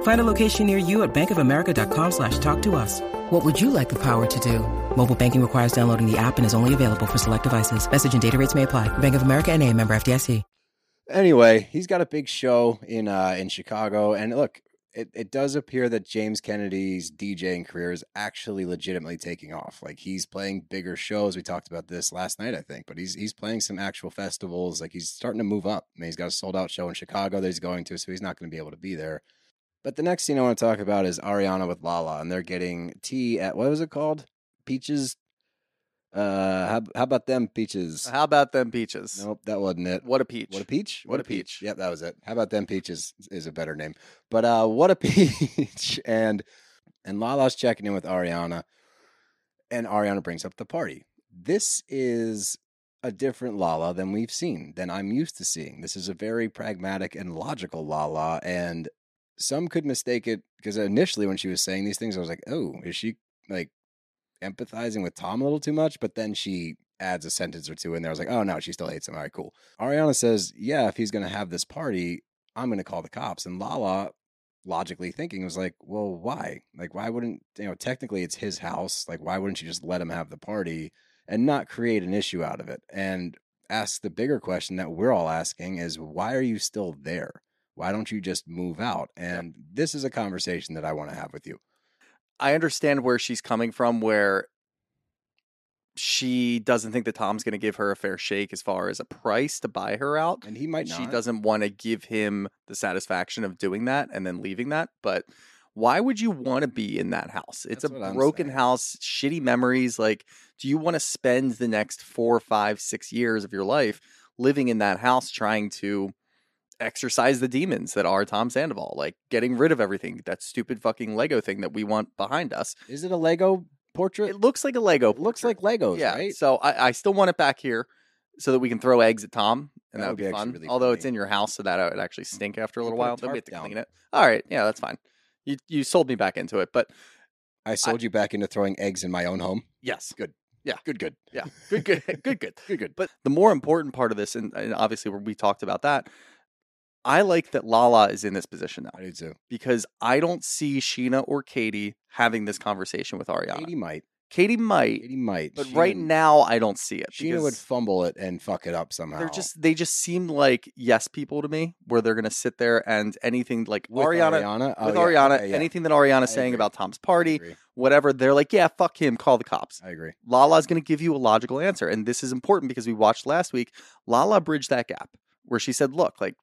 [SPEAKER 7] Find a location near you at bankofamerica.com/talktous. What would you like the power to do? Mobile banking requires downloading the app and is only available for select devices. Message and data rates may apply. Bank of America N.A., member FDIC.
[SPEAKER 2] Anyway, he's got a big show in Chicago, and look, it does appear that James Kennedy's DJing career is actually legitimately taking off. Like, he's playing bigger shows. We talked about this last night, I think, but he's playing some actual festivals. Like, he's starting to move up. I mean, he's got a sold out show in Chicago that he's going to, so he's not going to be able to be there. But the next scene I want to talk about is Ariana with Lala, and they're getting tea at, what was it called? Peaches? How about them peaches?
[SPEAKER 5] How about them peaches?
[SPEAKER 2] Nope, that wasn't it.
[SPEAKER 5] What a peach.
[SPEAKER 2] What a peach?
[SPEAKER 5] What a peach.
[SPEAKER 2] Yep, that was it. How about them peaches is a better name. But what a peach. And Lala's checking in with Ariana, and Ariana brings up the party. This is a different Lala than we've seen, than I'm used to seeing. This is a very pragmatic and logical Lala, and some could mistake it, because initially when she was saying these things, I was like, oh, is she like empathizing with Tom a little too much? But then she adds a sentence or two in there. I was like, oh no, she still hates him. All right, cool. Ariana says, yeah, if he's going to have this party, I'm going to call the cops. And Lala, logically thinking, was like, well, why? Like, why wouldn't, technically it's his house. Like, why wouldn't you just let him have the party and not create an issue out of it? And ask the bigger question that we're all asking is, why are you still there? Why don't you just move out? And this is a conversation that I want to have with you.
[SPEAKER 5] I understand where she's coming from, where she doesn't think that Tom's going to give her a fair shake as far as a price to buy her out.
[SPEAKER 2] And he might not.
[SPEAKER 5] She doesn't want to give him the satisfaction of doing that and then leaving that. But why would you want to be in that house? It's a broken house, shitty memories. Like, do you want to spend the next 4, 5, 6 years of your life living in that house trying to exercise the demons that are Tom Sandoval, like getting rid of everything, that stupid fucking Lego thing that we want behind us?
[SPEAKER 2] Is it a Lego portrait?
[SPEAKER 5] It looks like a Lego portrait.
[SPEAKER 2] It looks like Legos,
[SPEAKER 5] yeah,
[SPEAKER 2] right?
[SPEAKER 5] So I still want it back here so that we can throw eggs at Tom, and that would be fun.
[SPEAKER 2] Really
[SPEAKER 5] Although
[SPEAKER 2] funny.
[SPEAKER 5] it's in your house, so that would actually stink after a little
[SPEAKER 2] put a
[SPEAKER 5] while. Then we have
[SPEAKER 2] tarp
[SPEAKER 5] to clean
[SPEAKER 2] down.
[SPEAKER 5] it. All right, yeah, that's fine. You sold me back into it, but
[SPEAKER 2] I sold you back into throwing eggs in my own home.
[SPEAKER 5] yes,
[SPEAKER 2] Good.
[SPEAKER 5] Yeah.
[SPEAKER 2] Good.
[SPEAKER 5] yeah, good.
[SPEAKER 2] Good.
[SPEAKER 5] But the more important part of this, and obviously we talked about that, I like that Lala is in this position now.
[SPEAKER 2] I do too.
[SPEAKER 5] Because I don't see Sheena or Katie having this conversation with Ariana. Katie might. But right now, I don't see it.
[SPEAKER 2] Sheena would fumble it and fuck it up somehow.
[SPEAKER 5] They just seem like yes people to me, where they're going to sit there and anything like
[SPEAKER 2] with Ariana.
[SPEAKER 5] Anything that Ariana's saying about Tom's party, whatever, they're like, yeah, fuck him, call the cops.
[SPEAKER 2] I agree.
[SPEAKER 5] Lala's going to give you a logical answer. And this is important because we watched last week, Lala bridged that gap where she said, look, like,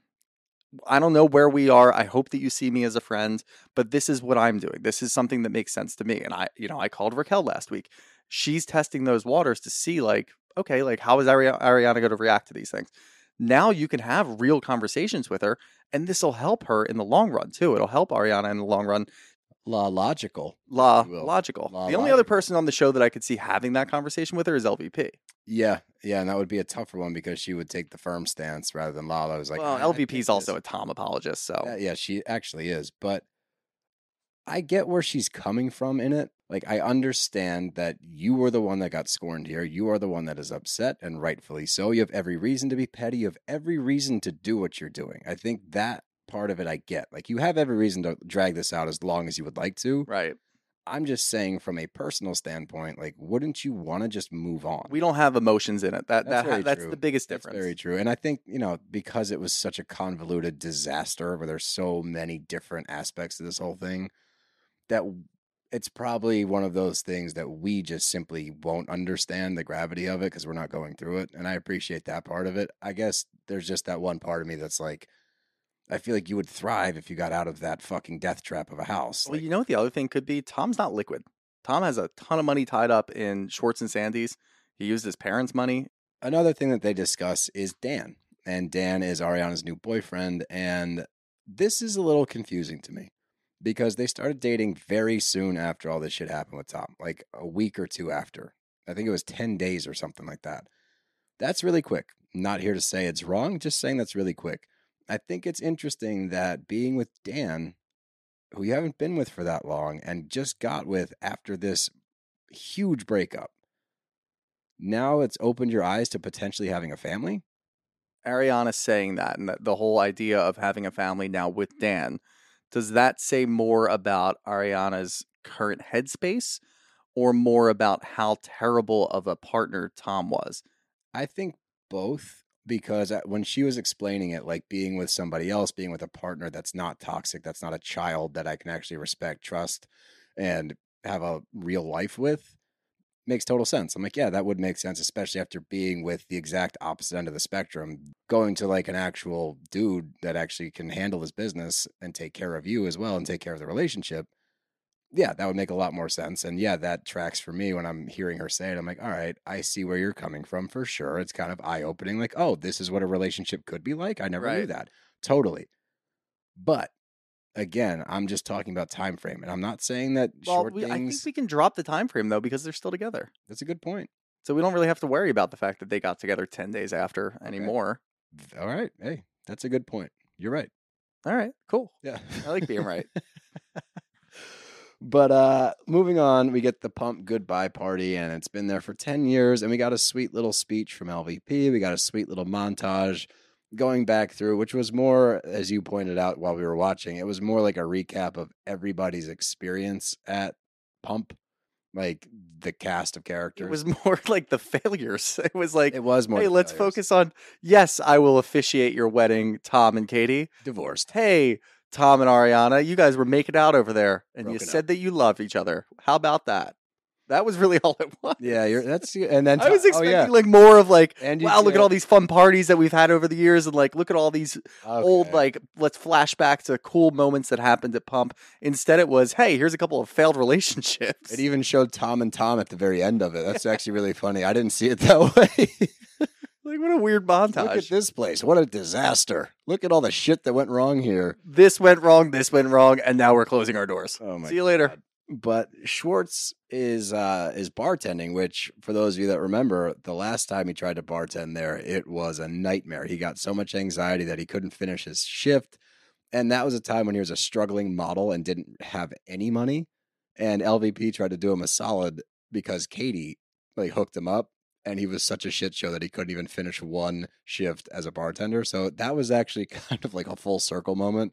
[SPEAKER 5] I don't know where we are. I hope that you see me as a friend, but this is what I'm doing. This is something that makes sense to me. And I called Raquel last week. She's testing those waters to see, like, okay, like, how is Ariana going to react to these things? Now you can have real conversations with her, and this will help her in the long run too. It'll help Ariana in the long run.
[SPEAKER 2] Logical.
[SPEAKER 5] The only other person on the show that I could see having that conversation with her is LVP.
[SPEAKER 2] Yeah, and that would be a tougher one because she would take the firm stance rather than Lala. Was like,
[SPEAKER 5] well, LVP's also a Tom apologist, so
[SPEAKER 2] yeah, she actually is. But I get where she's coming from in it. Like, I understand that you were the one that got scorned here. You are the one that is upset, and rightfully so. You have every reason to be petty. You have every reason to do what you're doing. I think that part of it I get. Like, you have every reason to drag this out as long as you would like to.
[SPEAKER 5] Right.
[SPEAKER 2] I'm just saying from a personal standpoint, like, wouldn't you want to just move on?
[SPEAKER 5] We don't have emotions in it. That's
[SPEAKER 2] true.
[SPEAKER 5] the biggest difference.
[SPEAKER 2] That's very true. And I think, because it was such a convoluted disaster where there's so many different aspects to this whole thing, that it's probably one of those things that we just simply won't understand the gravity of it because we're not going through it. And I appreciate that part of it. I guess there's just that one part of me that's like, I feel like you would thrive if you got out of that fucking death trap of a house.
[SPEAKER 5] Well, you know what the other thing could be? Tom's not liquid. Tom has a ton of money tied up in Schwartz and Sandy's. He used his parents' money.
[SPEAKER 2] Another thing that they discuss is Dan. And Dan is Ariana's new boyfriend. And this is a little confusing to me because they started dating very soon after all this shit happened with Tom. Like a week or two after. I think it was 10 days or something like that. That's really quick. Not here to say it's wrong, just saying that's really quick. I think it's interesting that being with Dan, who you haven't been with for that long and just got with after this huge breakup, now it's opened your eyes to potentially having a family?
[SPEAKER 5] Ariana's saying that, and the whole idea of having a family now with Dan does that say more about Ariana's current headspace or more about how terrible of a partner Tom was?
[SPEAKER 2] I think both, because when she was explaining it, like being with somebody else, being with a partner that's not toxic, that's not a child that I can actually respect, trust, and have a real life with, makes total sense. I'm like, yeah, that would make sense, especially after being with the exact opposite end of the spectrum, going to like an actual dude that actually can handle his business and take care of you as well and take care of the relationship. Yeah, that would make a lot more sense. And yeah, that tracks for me when I'm hearing her say it. I'm like, all right, I see where you're coming from for sure. It's kind of eye-opening. Like, oh, this is what a relationship could be like. I never knew that. Totally. But again, I'm just talking about time frame, and I'm not saying that short things.
[SPEAKER 5] I think we can drop the time frame though because they're still together.
[SPEAKER 2] That's a good point.
[SPEAKER 5] So we don't really have to worry about the fact that they got together 10 days after anymore.
[SPEAKER 2] All right. Hey, that's a good point. You're right.
[SPEAKER 5] All right, cool.
[SPEAKER 2] Yeah.
[SPEAKER 5] I like being right.
[SPEAKER 2] But moving on, we get the Pump goodbye party, and it's been there for 10 years, and we got a sweet little speech from LVP. We got a sweet little montage going back through, which was more, as you pointed out while we were watching, it was more like a recap of everybody's experience at Pump, like the cast of characters.
[SPEAKER 5] It was more like the failures. It was like,
[SPEAKER 2] it was more,
[SPEAKER 5] hey, let's focus on, yes, I will officiate your wedding, Tom and Katie.
[SPEAKER 2] Divorced.
[SPEAKER 5] Hey, Tom and Ariana, you guys were making out over there, and
[SPEAKER 2] Broken
[SPEAKER 5] you said that you love each other. How about that? That was really all it was.
[SPEAKER 2] Yeah, and then
[SPEAKER 5] I was expecting like more of like,
[SPEAKER 2] and
[SPEAKER 5] wow, look at all these fun parties that we've had over the years, and like, look at all these old, like, let's flash back to cool moments that happened at Pump. Instead, it was, hey, here's a couple of failed relationships.
[SPEAKER 2] It even showed Tom and Tom at the very end of it. That's actually really funny. I didn't see it that way.
[SPEAKER 5] Like, what a weird montage.
[SPEAKER 2] Look at this place. What a disaster. Look at all the shit that went wrong here.
[SPEAKER 5] This went wrong, and now we're closing our doors.
[SPEAKER 2] Oh my
[SPEAKER 5] See you later.
[SPEAKER 2] God. But Schwartz is bartending, which for those of you that remember, the last time he tried to bartend there, it was a nightmare. He got so much anxiety that he couldn't finish his shift. And that was a time when he was a struggling model and didn't have any money. And LVP tried to do him a solid because Katie like hooked him up. And he was such a shit show that he couldn't even finish one shift as a bartender. So that was actually kind of like a full circle moment.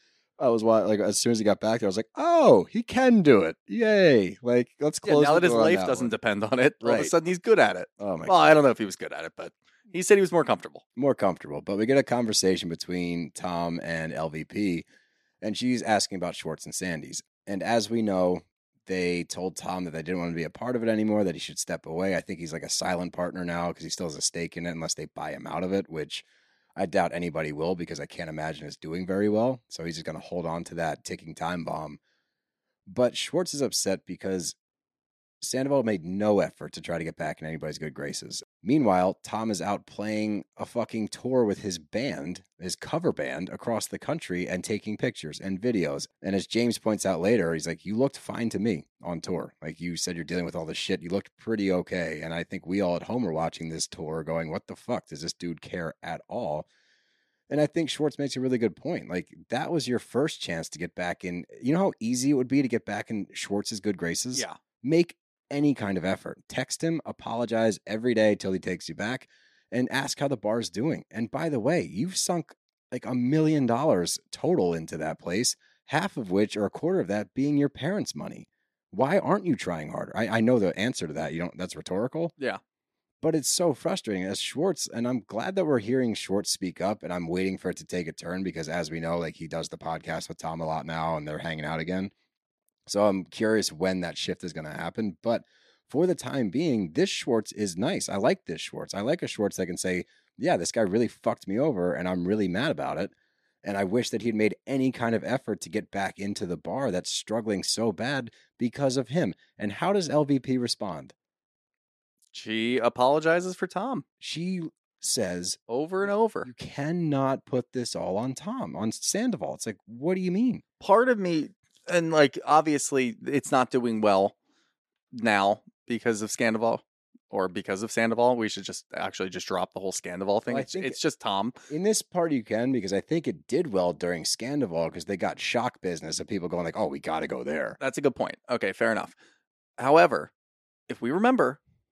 [SPEAKER 2] I was like, as soon as he got back there, I was like, oh, he can do it. Yay. Like, let's close
[SPEAKER 5] now
[SPEAKER 2] the
[SPEAKER 5] that his
[SPEAKER 2] door on
[SPEAKER 5] life
[SPEAKER 2] that
[SPEAKER 5] doesn't
[SPEAKER 2] one.
[SPEAKER 5] depend on it, all of a
[SPEAKER 2] Right.
[SPEAKER 5] sudden he's good at it.
[SPEAKER 2] Oh my
[SPEAKER 5] Well, I don't know if he was good at it, but he said he was more comfortable.
[SPEAKER 2] More comfortable. But we get a conversation between Tom and LVP, and she's asking about Schwartz and Sandy's. And as we know, they told Tom that they didn't want to be a part of it anymore, that he should step away. I think he's like a silent partner now because he still has a stake in it unless they buy him out of it, which I doubt anybody will because I can't imagine it's doing very well. So he's just going to hold on to that ticking time bomb. But Schwartz is upset because Sandoval made no effort to try to get back in anybody's good graces. Meanwhile, Tom is out playing a fucking tour with his band, his cover band, across the country and taking pictures and videos. And as James points out later, he's like, you looked fine to me on tour. Like you said, you're dealing with all this shit. You looked pretty okay. And I think we all at home are watching this tour going, what the fuck? Does this dude care at all? And I think Schwartz makes a really good point. Like, that was your first chance to get back in. You know how easy it would be to get back in Schwartz's good graces?
[SPEAKER 5] Yeah.
[SPEAKER 2] Make any kind of effort. Text him, apologize every day till he takes you back, and ask how the bar's doing. And by the way, you've sunk like $1 million total into that place, half of which, or a quarter of that, being your parents' money. Why aren't you trying harder? I know the answer to that. You don't. That's rhetorical.
[SPEAKER 5] Yeah.
[SPEAKER 2] But it's so frustrating as Schwartz, and I'm glad that we're hearing Schwartz speak up, and I'm waiting for it to take a turn because, as we know, like he does the podcast with Tom a lot now, and they're hanging out again. So I'm curious when that shift is going to happen. But for the time being, this Schwartz is nice. I like this Schwartz. I like a Schwartz that can say, yeah, this guy really fucked me over, and I'm really mad about it. And I wish that he'd made any kind of effort to get back into the bar that's struggling so bad because of him. And how does LVP respond?
[SPEAKER 5] She apologizes for Tom.
[SPEAKER 2] She says
[SPEAKER 5] over and over,
[SPEAKER 2] you cannot put this all on Tom, on Sandoval. It's like, what do you mean?
[SPEAKER 5] Part of me, and like, obviously it's not doing well now because of Sandoval. Or because of Sandoval, we should just drop the whole Sandoval thing.
[SPEAKER 2] Well,
[SPEAKER 5] it's just Tom.
[SPEAKER 2] In this part you can, because I think it did well during Sandoval because they got shock business of people going like, oh, we got to go there.
[SPEAKER 5] That's a good point. Okay, fair enough. However, if we remember,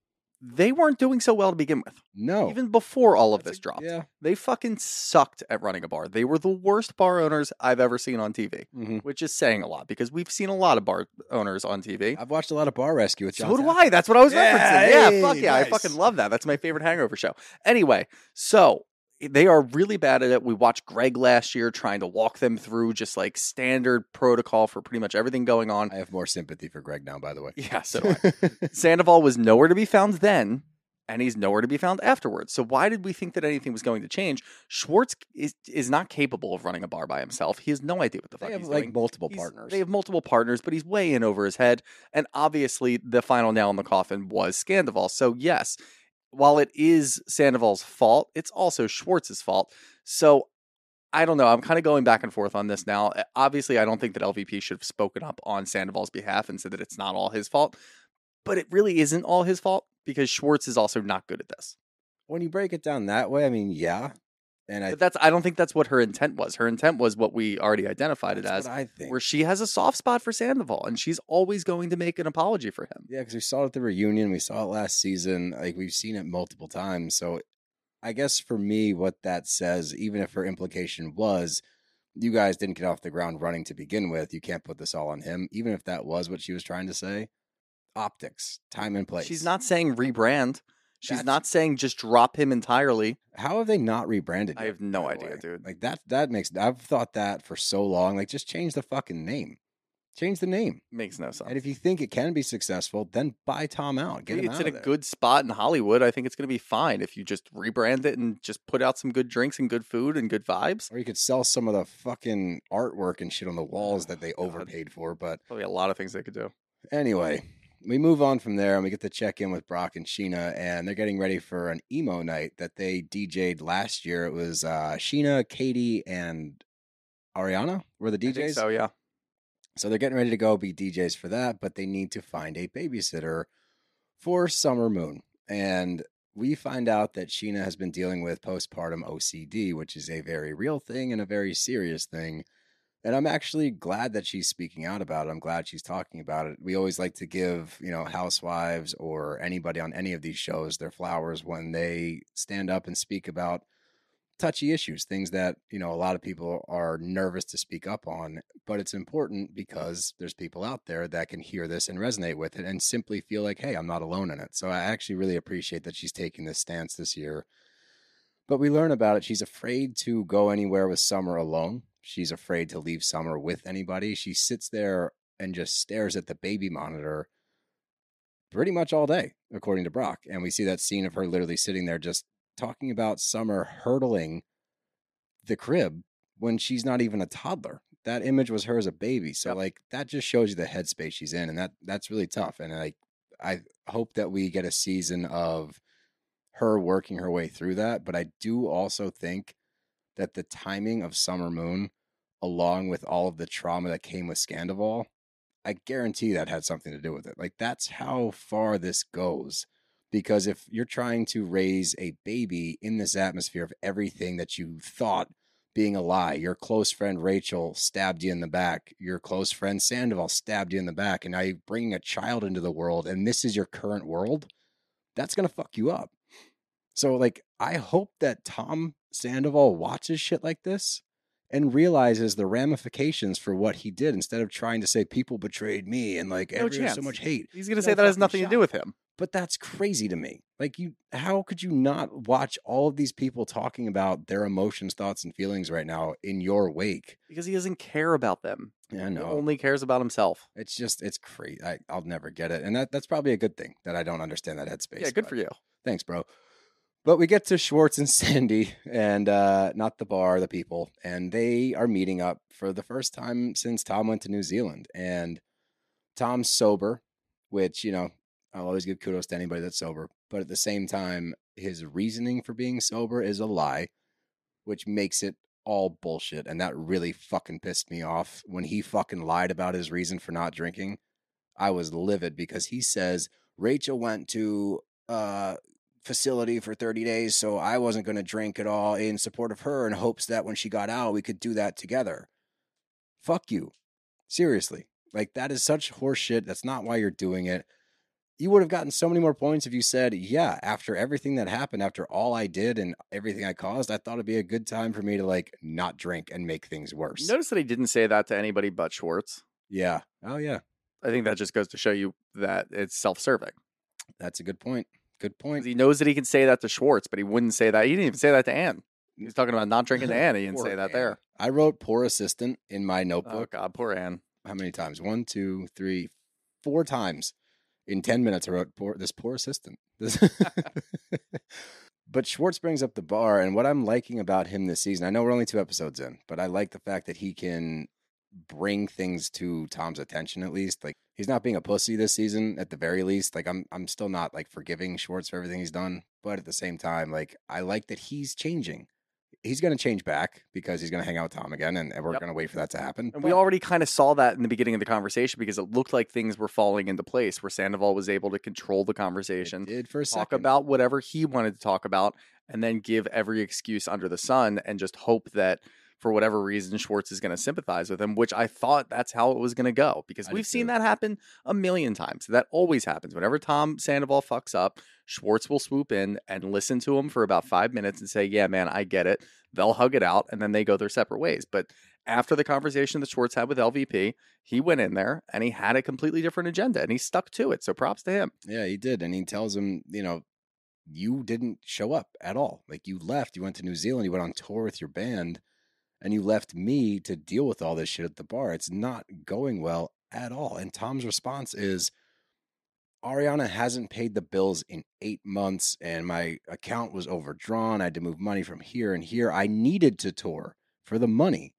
[SPEAKER 5] they weren't doing so well to begin with.
[SPEAKER 2] No.
[SPEAKER 5] Even before all of this dropped.
[SPEAKER 2] Yeah.
[SPEAKER 5] They fucking sucked at running a bar. They were the worst bar owners I've ever seen on TV, which is saying a lot because we've seen a lot of bar owners on TV.
[SPEAKER 2] I've watched a lot of Bar Rescue with John.
[SPEAKER 5] So do I. That's what I was referencing. Yeah,
[SPEAKER 2] hey,
[SPEAKER 5] fuck yeah.
[SPEAKER 2] nice.
[SPEAKER 5] I fucking love that. That's my favorite hangover show. Anyway, so they are really bad at it. We watched Greg last year trying to walk them through just like standard protocol for pretty much everything going on.
[SPEAKER 2] I have more sympathy for Greg now, by the way.
[SPEAKER 5] Yeah, so do I. Sandoval was nowhere to be found then, and he's nowhere to be found afterwards. So why did we think that anything was going to change? Schwartz is not capable of running a bar by himself. He has no idea what the fuck
[SPEAKER 2] They have
[SPEAKER 5] he's
[SPEAKER 2] like
[SPEAKER 5] doing.
[SPEAKER 2] multiple partners.
[SPEAKER 5] They have multiple partners, but he's way in over his head. And obviously, the final nail in the coffin was Scandoval. So yes, while it is Sandoval's fault, it's also Schwartz's fault. So I don't know. I'm kind of going back and forth on this now. Obviously, I don't think that LVP should have spoken up on Sandoval's behalf and said that it's not all his fault. But it really isn't all his fault because Schwartz is also not good at this.
[SPEAKER 2] When you break it down that way, I mean, yeah. And
[SPEAKER 5] But I don't think that's what her intent was. Her intent was what we already identified it as,
[SPEAKER 2] what I think.
[SPEAKER 5] where she has a soft spot for Sandoval, and she's always going to make an apology for him.
[SPEAKER 2] Yeah, because we saw it at the reunion. We saw it last season. Like, we've seen it multiple times. So I guess for me, what that says, even if her implication was, you guys didn't get off the ground running to begin with, you can't put this all on him. Even if that was what she was trying to say, optics, time and place.
[SPEAKER 5] She's not saying rebrand. She's
[SPEAKER 2] That's-
[SPEAKER 5] not saying just drop him entirely.
[SPEAKER 2] How have they not rebranded?
[SPEAKER 5] I
[SPEAKER 2] yet,
[SPEAKER 5] have no
[SPEAKER 2] by the
[SPEAKER 5] idea,
[SPEAKER 2] way?
[SPEAKER 5] dude.
[SPEAKER 2] Like that makes. I've thought that for so long. Like, just change the fucking name. Change the name.
[SPEAKER 5] Makes no sense.
[SPEAKER 2] And if you think it can be successful, then buy Tom out. Get him
[SPEAKER 5] it's
[SPEAKER 2] out
[SPEAKER 5] in
[SPEAKER 2] of
[SPEAKER 5] a
[SPEAKER 2] there.
[SPEAKER 5] good spot in Hollywood. I think it's going to be fine if you just rebrand it and just put out some good drinks and good food and good vibes.
[SPEAKER 2] Or you could sell some of the fucking artwork and shit on the walls that they
[SPEAKER 5] God.
[SPEAKER 2] overpaid for. But
[SPEAKER 5] Probably a lot of things they could do.
[SPEAKER 2] anyway, we move on from there and we get to check in with Brock and Sheena, and they're getting ready for an emo night that they DJ'd last year. It was Sheena, Katie, and Ariana were the DJs.
[SPEAKER 5] I think so, yeah.
[SPEAKER 2] So they're getting ready to go be DJs for that, but they need to find a babysitter for Summer Moon. And we find out that Sheena has been dealing with postpartum OCD, which is a very real thing and a very serious thing. And I'm actually glad that she's speaking out about it. I'm glad she's talking about it. We always like to give, housewives or anybody on any of these shows their flowers when they stand up and speak about touchy issues, things that, a lot of people are nervous to speak up on. But it's important because there's people out there that can hear this and resonate with it and simply feel like, hey, I'm not alone in it. So I actually really appreciate that she's taking this stance this year. But we learn about it. She's afraid to go anywhere with Summer alone. She's afraid to leave Summer with anybody. She sits there and just stares at the baby monitor pretty much all day, according to Brock. And we see that scene of her literally sitting there just talking about Summer hurdling the crib when she's not even a toddler. That image was her as a baby. So that just shows you the headspace she's in. And that's really tough. And I hope that we get a season of her working her way through that. But I do also think that the timing of Summer Moon, along with all of the trauma that came with Scandoval, I guarantee that had something to do with it. Like, that's how far this goes. Because if you're trying to raise a baby in this atmosphere of everything that you thought being a lie, your close friend Rachel stabbed you in the back, your close friend Sandoval stabbed you in the back, and now you're bringing a child into the world, and this is your current world, that's going to fuck you up. So, I hope that Tom Sandoval watches shit like this and realizes the ramifications for what he did instead of trying to say people betrayed me and so much hate.
[SPEAKER 5] He's going to say that has nothing to do with him.
[SPEAKER 2] But that's crazy to me. How could you not watch all of these people talking about their emotions, thoughts, and feelings right now in your wake?
[SPEAKER 5] Because he doesn't care about them.
[SPEAKER 2] Yeah, I
[SPEAKER 5] He
[SPEAKER 2] know.
[SPEAKER 5] only cares about himself.
[SPEAKER 2] It's crazy. I'll never get it. And that's probably a good thing that I don't understand that headspace.
[SPEAKER 5] Yeah, good for you.
[SPEAKER 2] Thanks, bro. But we get to Schwartz and Sandy, and not the bar, the people, and they are meeting up for the first time since Tom went to New Zealand. And Tom's sober, which, I'll always give kudos to anybody that's sober. But at the same time, his reasoning for being sober is a lie, which makes it all bullshit. And that really fucking pissed me off. When he fucking lied about his reason for not drinking, I was livid because he says, Rachel went to facility for 30 days, so I wasn't going to drink at all in support of her in hopes that when she got out, we could do that together. Fuck you. Seriously. That is such horseshit. That's not why you're doing it. you would have gotten so many more points if you said, yeah, after everything that happened, after all I did and everything I caused, I thought it'd be a good time for me to like not drink and make things worse.
[SPEAKER 5] Notice that he didn't say that to anybody but Schwartz.
[SPEAKER 2] Yeah. Oh, yeah.
[SPEAKER 5] I think that just goes to show you that it's self-serving.
[SPEAKER 2] That's a good point. Good point.
[SPEAKER 5] He knows that he can say that to Schwartz, but he wouldn't say that. He didn't even say that to Ann. He was talking about not drinking to Ann. He didn't
[SPEAKER 2] Poor
[SPEAKER 5] say that
[SPEAKER 2] Ann.
[SPEAKER 5] there.
[SPEAKER 2] I wrote poor assistant in my
[SPEAKER 5] Oh,
[SPEAKER 2] notebook.
[SPEAKER 5] God, poor Ann.
[SPEAKER 2] How many times? 1, 2, 3, 4 times. In 10 minutes, I wrote this poor assistant. But Schwartz brings up the bar, and what I'm liking about him this season, I know we're only 2 episodes in, but I like the fact that he can bring things to Tom's attention at least. Like, he's not being a pussy this season at the very least. Like, I'm still not like forgiving Schwartz for everything he's done, but at the same time, like, I like that he's changing. He's going to change back because he's going to hang out with Tom again, and we're going to wait for that to happen.
[SPEAKER 5] And we already kind of saw that in the beginning of the conversation because it looked like things were falling into place where Sandoval was able to control the conversation,
[SPEAKER 2] did for a
[SPEAKER 5] talk
[SPEAKER 2] second.
[SPEAKER 5] about whatever he wanted to talk about, and then give every excuse under the sun and just hope that for whatever reason Schwartz is going to sympathize with him, which I thought that's how it was going to go because we've seen that happen a million times. That always happens. Whenever Tom Sandoval fucks up, Schwartz will swoop in and listen to him for about 5 minutes and say, yeah, man, I get it. They'll hug it out and then they go their separate ways. But after the conversation that Schwartz had with LVP, he went in there and he had a completely different agenda and he stuck to it. So props to him.
[SPEAKER 2] Yeah, he did. And he tells him, you didn't show up at all. Like, you left. You went to New Zealand. You went on tour with your band. And you left me to deal with all this shit at the bar. It's not going well at all. And Tom's response is, Ariana hasn't paid the bills in 8 months, and my account was overdrawn. I had to move money from here and here. I needed to tour for the money.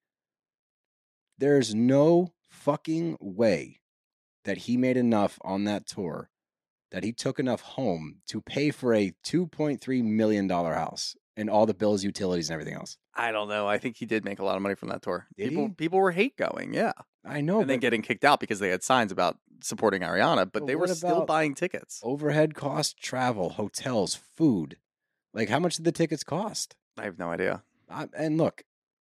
[SPEAKER 2] There's no fucking way that he made enough on that tour, that he took enough home to pay for a $2.3 million house and all the bills, utilities, and everything else.
[SPEAKER 5] I don't know. I think he did make a lot of money from that tour.
[SPEAKER 2] Did he?
[SPEAKER 5] People were hate going, yeah.
[SPEAKER 2] I know.
[SPEAKER 5] And then getting kicked out because they had signs about supporting Ariana, but they were still buying tickets.
[SPEAKER 2] Overhead cost, travel, hotels, food. Like, how much did the tickets cost?
[SPEAKER 5] I have no idea.
[SPEAKER 2] And look,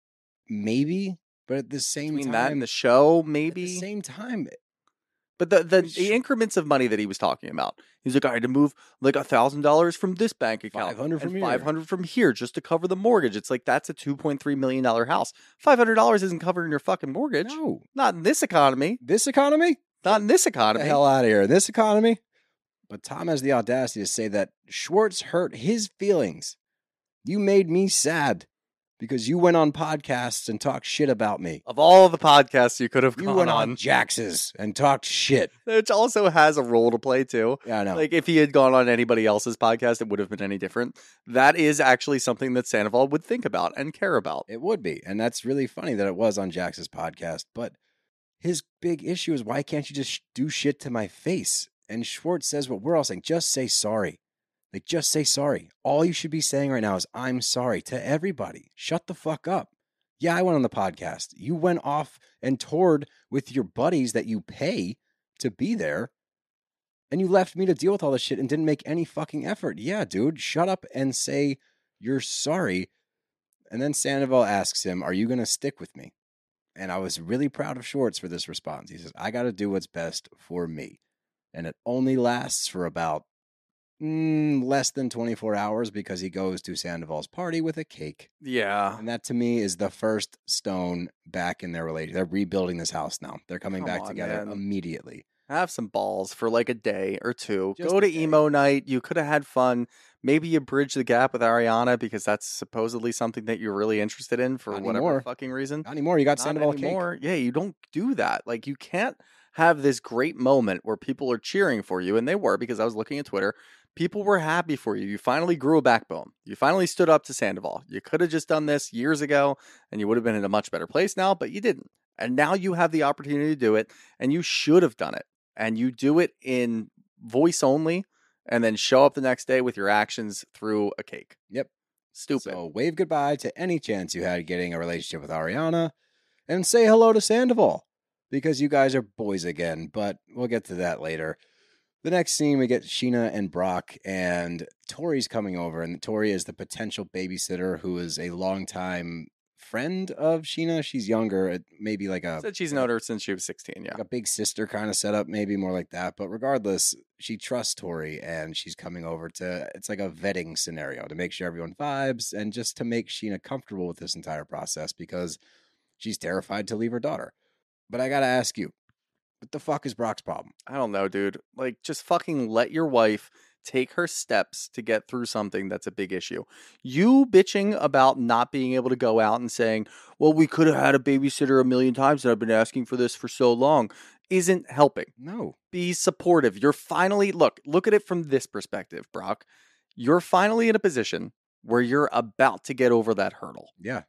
[SPEAKER 2] maybe, but at the same
[SPEAKER 5] Between
[SPEAKER 2] time,
[SPEAKER 5] that and the show, maybe.
[SPEAKER 2] At the same time,
[SPEAKER 5] but the increments of money that he was talking about, he's like, I had to move like $1,000 from this bank account,
[SPEAKER 2] $500 from here,
[SPEAKER 5] $500 from here, just to cover the mortgage. It's like that's a $2.3 million house. $500 isn't covering your fucking mortgage.
[SPEAKER 2] No,
[SPEAKER 5] not in this economy.
[SPEAKER 2] This economy,
[SPEAKER 5] not in this economy.
[SPEAKER 2] Get the hell out of here. This economy. But Tom has the audacity to say that Schwartz hurt his feelings. You made me sad because you went on podcasts and talked shit about me.
[SPEAKER 5] Of all the podcasts you could have gone
[SPEAKER 2] you went on Jax's and talked shit.
[SPEAKER 5] Which also has a role to play too.
[SPEAKER 2] Yeah, I know.
[SPEAKER 5] Like if he had gone on anybody else's podcast, it would have been any different. That is actually something that Sandoval would think about and care about.
[SPEAKER 2] It would be. And that's really funny that it was on Jax's podcast. But his big issue is, why can't you just do shit to my face? And Schwartz says what we're all saying. Just say sorry. Like, just say sorry. All you should be saying right now is, I'm sorry to everybody. Shut the fuck up. Yeah, I went on the podcast. You went off and toured with your buddies that you pay to be there. And you left me to deal with all this shit and didn't make any fucking effort. Yeah, dude, shut up and say you're sorry. And then Sandoval asks him, are you going to stick with me? And I was really proud of Schwartz for this response. He says, I got to do what's best for me. And it only lasts for about less than 24 hours because he goes to Sandoval's party with a cake.
[SPEAKER 5] Yeah.
[SPEAKER 2] And that to me is the first stone back in their relationship. They're rebuilding this house now. They're coming back together immediately.
[SPEAKER 5] Have some balls for like a day or two.
[SPEAKER 2] Just
[SPEAKER 5] go to
[SPEAKER 2] a day.
[SPEAKER 5] emo night. You could have had fun. Maybe you bridge the gap with Ariana because that's supposedly something that you're really interested in for
[SPEAKER 2] Not
[SPEAKER 5] whatever
[SPEAKER 2] anymore.
[SPEAKER 5] fucking reason.
[SPEAKER 2] Not anymore. You got
[SPEAKER 5] Not
[SPEAKER 2] Sandoval cake.
[SPEAKER 5] anymore. Yeah, you don't do that. Like you can't have this great moment where people are cheering for you, and they were because I was looking at Twitter. People were happy for you. You finally grew a backbone. You finally stood up to Sandoval. You could have just done this years ago, and you would have been in a much better place now, but you didn't. And now you have the opportunity to do it, and you should have done it. And you do it in voice only, and then show up the next day with your actions through a cake.
[SPEAKER 2] Yep.
[SPEAKER 5] Stupid.
[SPEAKER 2] So wave goodbye to any chance you had getting a relationship with Ariana and say hello to Sandoval because you guys are boys again, but we'll get to that later. The next scene, we get Sheena and Brock, and Tori's coming over, and Tori is the potential babysitter who is a longtime friend of Sheena. She's younger, maybe like a
[SPEAKER 5] Said she's known her since she was 16. Yeah.
[SPEAKER 2] like a big sister kind of setup, maybe more like that. But regardless, she trusts Tori, and she's coming over to, it's like a vetting scenario to make sure everyone vibes and just to make Sheena comfortable with this entire process because she's terrified to leave her daughter. But I got to ask you, what the fuck is Brock's problem?
[SPEAKER 5] I don't know, dude. Like, just fucking let your wife take her steps to get through something that's a big issue. You bitching about not being able to go out and saying, well, we could have had a babysitter a million times and I've been asking for this for so long, isn't helping.
[SPEAKER 2] No.
[SPEAKER 5] Be supportive. You're finally, look at it from this perspective, Brock. You're finally in a position where you're about to get over that hurdle.
[SPEAKER 2] Yeah.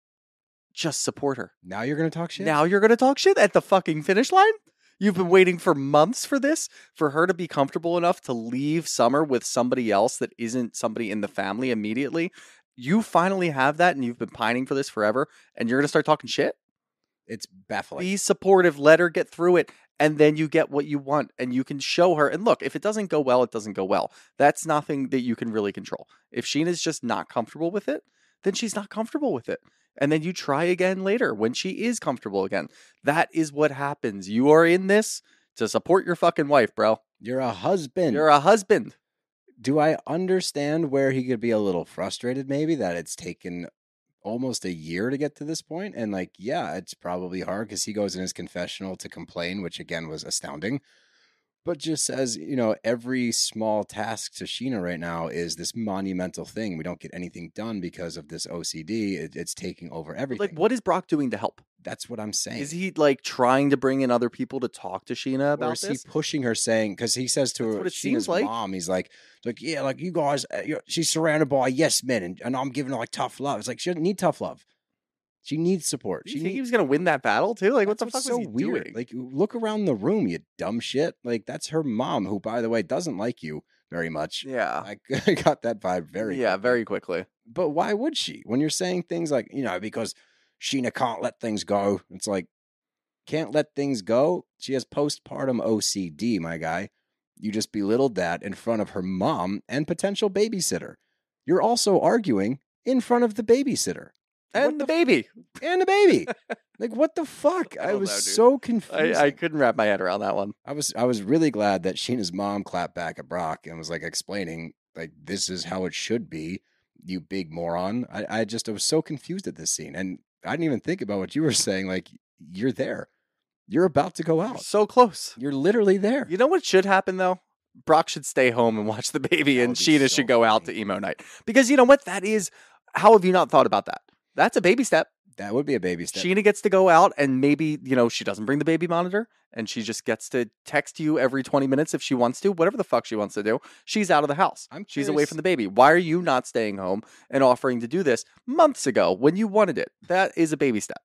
[SPEAKER 5] Just support her.
[SPEAKER 2] Now you're going to talk shit?
[SPEAKER 5] Now you're going to talk shit at the fucking finish line? You've been waiting for months for this, for her to be comfortable enough to leave Summer with somebody else that isn't somebody in the family immediately. You finally have that, and you've been pining for this forever, and you're going to start talking shit?
[SPEAKER 2] It's baffling.
[SPEAKER 5] Be supportive. Let her get through it, and then you get what you want, and you can show her. And look, if it doesn't go well, it doesn't go well. That's nothing that you can really control. If Sheena's just not comfortable with it, then she's not comfortable with it. And then you try again later when she is comfortable again. That is what happens. You are in this to support your fucking wife, bro.
[SPEAKER 2] You're a husband.
[SPEAKER 5] You're a husband.
[SPEAKER 2] Do I understand where he could be a little frustrated maybe that it's taken almost a year to get to this point? And like, yeah, it's probably hard because he goes in his confessional to complain, which again was astounding. But just says, you know, every small task to Sheena right now is this monumental thing. We don't get anything done because of this OCD. It's taking over everything.
[SPEAKER 5] Like, what is Brock doing to help?
[SPEAKER 2] That's what I'm saying.
[SPEAKER 5] Is he like trying to bring in other people to talk to Sheena about
[SPEAKER 2] or is
[SPEAKER 5] this?
[SPEAKER 2] he pushing her saying, because he says to
[SPEAKER 5] That's
[SPEAKER 2] her,
[SPEAKER 5] what it
[SPEAKER 2] Sheena's
[SPEAKER 5] seems like.
[SPEAKER 2] mom, he's like, yeah, like you guys, she's surrounded by yes men and I'm giving her like tough love. It's like, she doesn't need tough love. She needs support.
[SPEAKER 5] Do you think he was going to win that battle too? Like, what the fuck was he doing?
[SPEAKER 2] Like, look around the room, you dumb shit. Like, that's her mom, who, by the way, doesn't like you very much.
[SPEAKER 5] Yeah.
[SPEAKER 2] I got that vibe
[SPEAKER 5] very quickly.
[SPEAKER 2] But why would she? When you're saying things like, you know, because Sheena can't let things go. It's like, can't let things go? She has postpartum OCD, my guy. You just belittled that in front of her mom and potential babysitter. You're also arguing in front of the babysitter.
[SPEAKER 5] And the baby.
[SPEAKER 2] And the baby. Like, what the fuck? I was so confused.
[SPEAKER 5] I couldn't wrap my head around that one.
[SPEAKER 2] I was really glad that Sheena's mom clapped back at Brock and was like explaining, like, this is how it should be, you big moron. I was so confused at this scene. And I didn't even think about what you were saying. Like, you're there. You're about to go out.
[SPEAKER 5] So close.
[SPEAKER 2] You're literally there.
[SPEAKER 5] You know what should happen, though? Brock should stay home and watch the baby, and Sheena should go out to emo night. Because you know what? That is, how have you not thought about that? That's a baby step.
[SPEAKER 2] That would be a baby step.
[SPEAKER 5] Sheena gets to go out and maybe, you know, she doesn't bring the baby monitor and she just gets to text you every 20 minutes if she wants to, whatever the fuck she wants to do. She's out of the house. She's away from the baby. Why are you not staying home and offering to do this months ago when you wanted it? That is a baby step.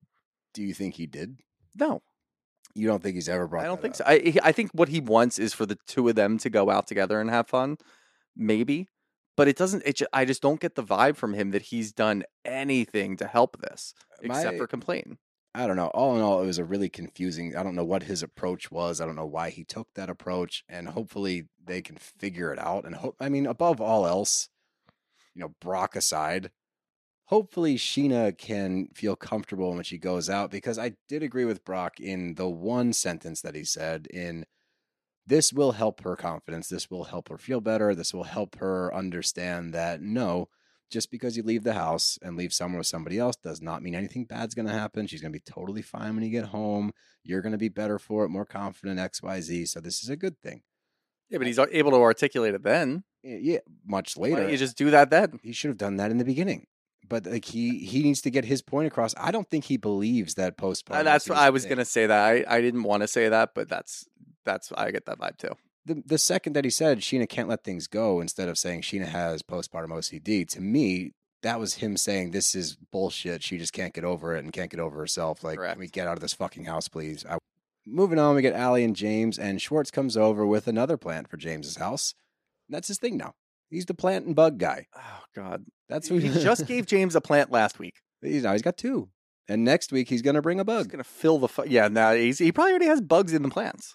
[SPEAKER 2] Do you think he did?
[SPEAKER 5] No.
[SPEAKER 2] You don't think he's ever brought that up?
[SPEAKER 5] I don't think so. I think what he wants is for the two of them to go out together and have fun. Maybe. But it doesn't. I just don't get the vibe from him that he's done anything to help this except for complain.
[SPEAKER 2] I don't know. All in all, it was a really confusing. I don't know what his approach was. I don't know why he took that approach. And hopefully they can figure it out. And above all else, you know, Brock aside, hopefully Sheena can feel comfortable when she goes out. Because I did agree with Brock in the one sentence that he said in, this will help her confidence. This will help her feel better. This will help her understand that no, just because you leave the house and leave Summer with somebody else does not mean anything bad's going to happen. She's going to be totally fine when you get home. You're going to be better for it, more confident, XYZ. So this is a good thing.
[SPEAKER 5] Yeah, but he's able to articulate it then.
[SPEAKER 2] Yeah, much later.
[SPEAKER 5] Why don't you just do that then?
[SPEAKER 2] He should have done that in the beginning. But like he needs to get his point across. I don't think he believes that postpartum.
[SPEAKER 5] That's what I was going to say. That I didn't want to say that, but that's I get that vibe too.
[SPEAKER 2] The second that he said Sheena can't let things go instead of saying Sheena has postpartum OCD, to me that was him saying this is bullshit. She just can't get over it and can't get over herself. Like,
[SPEAKER 5] correct.
[SPEAKER 2] Can we get out of this fucking house, please? Moving on, we get Allie and James, and Schwartz comes over with another plant for James's house. And that's his thing now. He's the plant and bug guy.
[SPEAKER 5] Oh God,
[SPEAKER 2] that's who
[SPEAKER 5] he just gave James a plant last week.
[SPEAKER 2] He's got two, and next week he's gonna bring a bug.
[SPEAKER 5] He's gonna fill the now he probably already has bugs in the plants.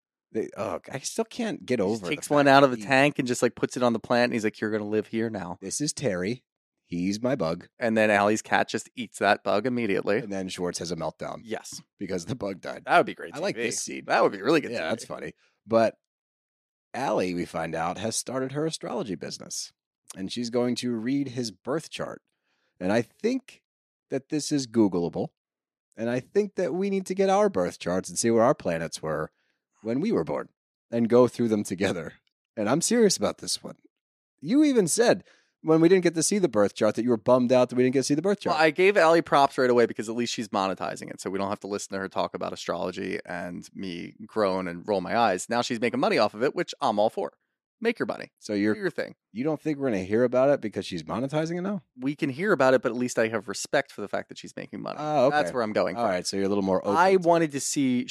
[SPEAKER 2] I still can't get over.
[SPEAKER 5] He takes one out of the tank and just like puts it on the plant. And he's like, "You're gonna live here now."
[SPEAKER 2] This is Terry. he's my bug.
[SPEAKER 5] And then Allie's cat just eats that bug immediately.
[SPEAKER 2] And then Schwartz has a meltdown.
[SPEAKER 5] Yes.
[SPEAKER 2] Because the bug died.
[SPEAKER 5] That would be great.
[SPEAKER 2] I like this scene.
[SPEAKER 5] That would be really good.
[SPEAKER 2] Yeah,
[SPEAKER 5] TV.
[SPEAKER 2] that's funny. But Allie, we find out, has started her astrology business. And she's going to read his birth chart. And I think that this is Googleable. And I think that we need to get our birth charts and see where our planets were when we were born and go through them together. And I'm serious about this one. You even said when we didn't get to see the birth chart that you were bummed out that we didn't get to see the birth chart.
[SPEAKER 5] Well, I gave Allie props right away because at least she's monetizing it. So we don't have to listen to her talk about astrology and me groan and roll my eyes. Now she's making money off of it, which I'm all for. Make your money.
[SPEAKER 2] So
[SPEAKER 5] Do your thing.
[SPEAKER 2] You don't think we're going to hear about it because she's monetizing it now?
[SPEAKER 5] We can hear about it, but at least I have respect for the fact that she's making money.
[SPEAKER 2] Oh, okay.
[SPEAKER 5] That's where I'm going.
[SPEAKER 2] All right, so you're a little more open.
[SPEAKER 5] I wanted to see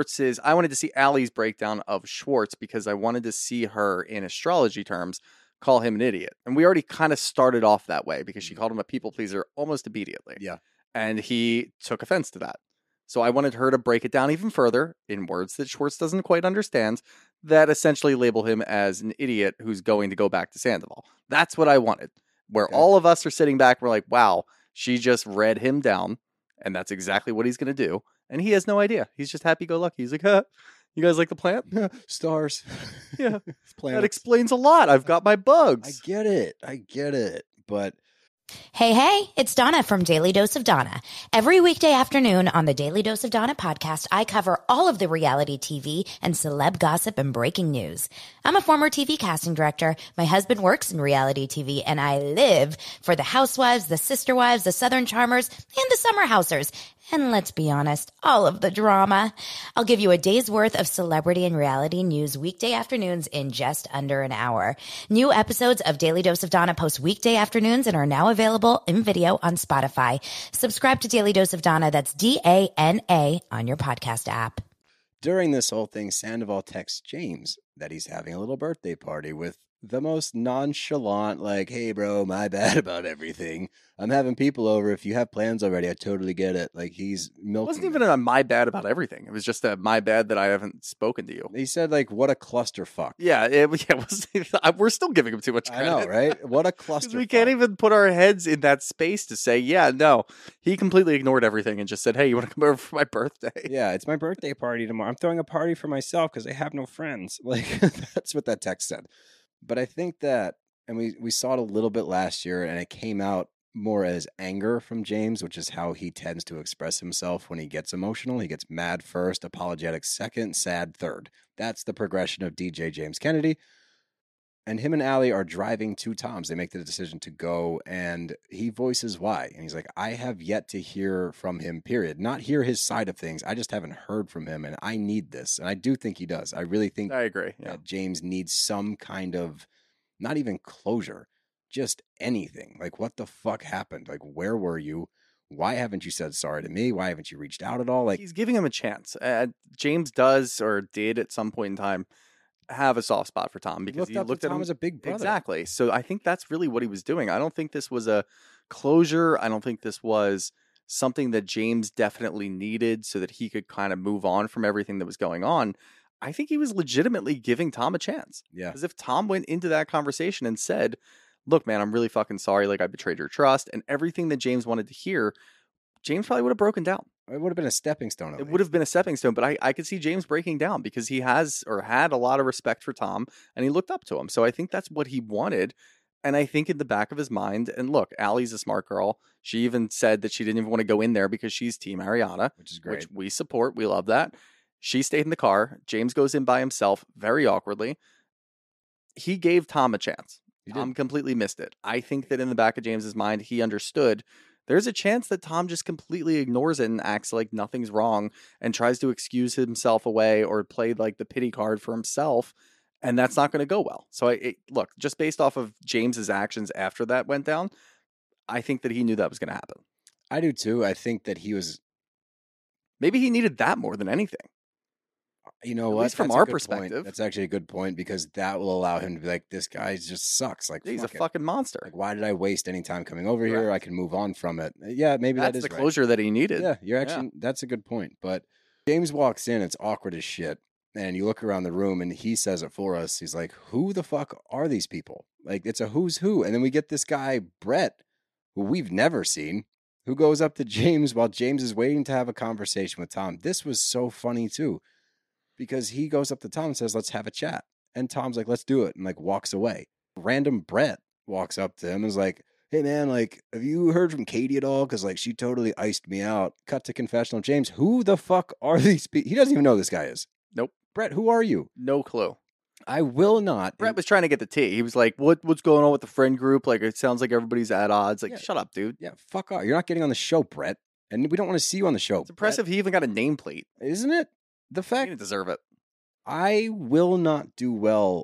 [SPEAKER 5] Allie's breakdown of Schwartz because I wanted to see her in astrology terms call him an idiot. And we already kind of started off that way because she called him a people pleaser almost immediately.
[SPEAKER 2] Yeah.
[SPEAKER 5] And he took offense to that. So I wanted her to break it down even further in words that Schwartz doesn't quite understand that essentially label him as an idiot who's going to go back to Sandoval. That's what I wanted. Where all of us are sitting back, we're like, wow, she just read him down and that's exactly what he's going to do. And he has no idea. He's just happy-go-lucky. He's like, huh, you guys like the plant?
[SPEAKER 2] Stars.
[SPEAKER 5] Yeah.
[SPEAKER 2] Planets.
[SPEAKER 5] That explains a lot. I've got my bugs.
[SPEAKER 2] I get it. But
[SPEAKER 8] Hey, it's Donna from Daily Dose of Donna. Every weekday afternoon on the Daily Dose of Donna podcast, I cover all of the reality TV and celeb gossip and breaking news. I'm a former TV casting director. My husband works in reality TV, and I live for the Housewives, the Sister Wives, the Southern Charmers, and the Summer Housers. And let's be honest, all of the drama. I'll give you a day's worth of celebrity and reality news weekday afternoons in just under an hour. New episodes of Daily Dose of Donna post weekday afternoons and are now available in video on Spotify. Subscribe to Daily Dose of Donna, that's DANA, on your podcast app.
[SPEAKER 2] during this whole thing, Sandoval texts James that he's having a little birthday party with the most nonchalant, like, hey, bro, my bad about everything. I'm having people over. If you have plans already, I totally get it. Like, he's milking.
[SPEAKER 5] It wasn't even a my bad about everything. It was just a my bad that I haven't spoken to you.
[SPEAKER 2] He said, like, what a clusterfuck.
[SPEAKER 5] Yeah, we're still giving him too much credit.
[SPEAKER 2] I know, right? What a clusterfuck.
[SPEAKER 5] We can't even put our heads in that space to say, yeah, no. He completely ignored everything and just said, hey, you want to come over for my birthday?
[SPEAKER 2] Yeah, it's my birthday party tomorrow. I'm throwing a party for myself because I have no friends. Like, that's what that text said. But I think that, and we saw it a little bit last year, and it came out more as anger from James, which is how he tends to express himself when he gets emotional. He gets mad first, apologetic second, sad third. That's the progression of DJ James Kennedy. And him and Allie are driving to Tom's. They make the decision to go, and he voices why. And he's like, I have yet to hear from him, period. Not hear his side of things. I just haven't heard from him, and I need this. And I do think he does. I really think
[SPEAKER 5] I agree. Yeah.
[SPEAKER 2] that James needs some kind of, not even closure, just anything. Like, what the fuck happened? Like, where were you? Why haven't you said sorry to me? Why haven't you reached out at all? Like,
[SPEAKER 5] he's giving him a chance. James does, or did at some point in time, have a soft spot for Tom because he looked at him
[SPEAKER 2] as a big brother.
[SPEAKER 5] Exactly. So I think that's really what he was doing. I don't think this was a closure. I don't think this was something that James definitely needed so that he could kind of move on from everything that was going on. I think he was legitimately giving Tom a chance.
[SPEAKER 2] Yeah.
[SPEAKER 5] Because if Tom went into that conversation and said, look, man, I'm really fucking sorry. Like, I betrayed your trust, and everything that James wanted to hear, James probably would have broken down.
[SPEAKER 2] It would have been a stepping stone.
[SPEAKER 5] It would have been a stepping stone, but I could see James breaking down because he has or had a lot of respect for Tom and he looked up to him. So I think that's what he wanted. And I think in the back of his mind, and look, Allie's a smart girl. She even said that she didn't even want to go in there because she's Team Ariana,
[SPEAKER 2] which is great.
[SPEAKER 5] Which we support. We love that. She stayed in the car. James goes in by himself very awkwardly. He gave Tom a chance. Tom completely missed it. I think that in the back of James's mind, he understood there's a chance that Tom just completely ignores it and acts like nothing's wrong and tries to excuse himself away or play like the pity card for himself. And that's not going to go well. So look, just based off of James's actions after that went down, I think that he knew that was going to happen.
[SPEAKER 2] I do too. I think that
[SPEAKER 5] maybe he needed that more than anything.
[SPEAKER 2] You know
[SPEAKER 5] At
[SPEAKER 2] what?
[SPEAKER 5] least from
[SPEAKER 2] That's a
[SPEAKER 5] our
[SPEAKER 2] good
[SPEAKER 5] perspective.
[SPEAKER 2] point. That's actually a good point because that will allow him to be like, this guy just sucks. Like,
[SPEAKER 5] He's a
[SPEAKER 2] fuck it.
[SPEAKER 5] fucking monster.
[SPEAKER 2] Like, why did I waste any time coming over here? I can move on from it. Yeah, maybe
[SPEAKER 5] That's
[SPEAKER 2] that is
[SPEAKER 5] the
[SPEAKER 2] right.
[SPEAKER 5] closure that he needed.
[SPEAKER 2] Yeah, you're actually, that's a good point. But James walks in, it's awkward as shit. And you look around the room and he says it for us. He's like, who the fuck are these people? Like, it's a who's who. And then we get this guy, Brett, who we've never seen, who goes up to James while James is waiting to have a conversation with Tom. This was so funny too, because he goes up to Tom and says, let's have a chat. And Tom's like, let's do it. And like walks away. Random Brett walks up to him and is like, hey man, like, have you heard from Katie at all? Because like she totally iced me out. Cut to confessional. James, who the fuck are these people? He doesn't even know who this guy is.
[SPEAKER 5] Nope.
[SPEAKER 2] Brett, who are you?
[SPEAKER 5] No clue.
[SPEAKER 2] I will not.
[SPEAKER 5] Brett was trying to get the tea. He was like, what's going on with the friend group? Like, it sounds like everybody's at odds. Like, shut up, dude.
[SPEAKER 2] Yeah, fuck off. You're not getting on the show, Brett. And we don't want to see you on the show.
[SPEAKER 5] It's impressive he even got a nameplate.
[SPEAKER 2] Isn't it? The
[SPEAKER 5] He
[SPEAKER 2] fact
[SPEAKER 5] didn't deserve it.
[SPEAKER 2] I will not do well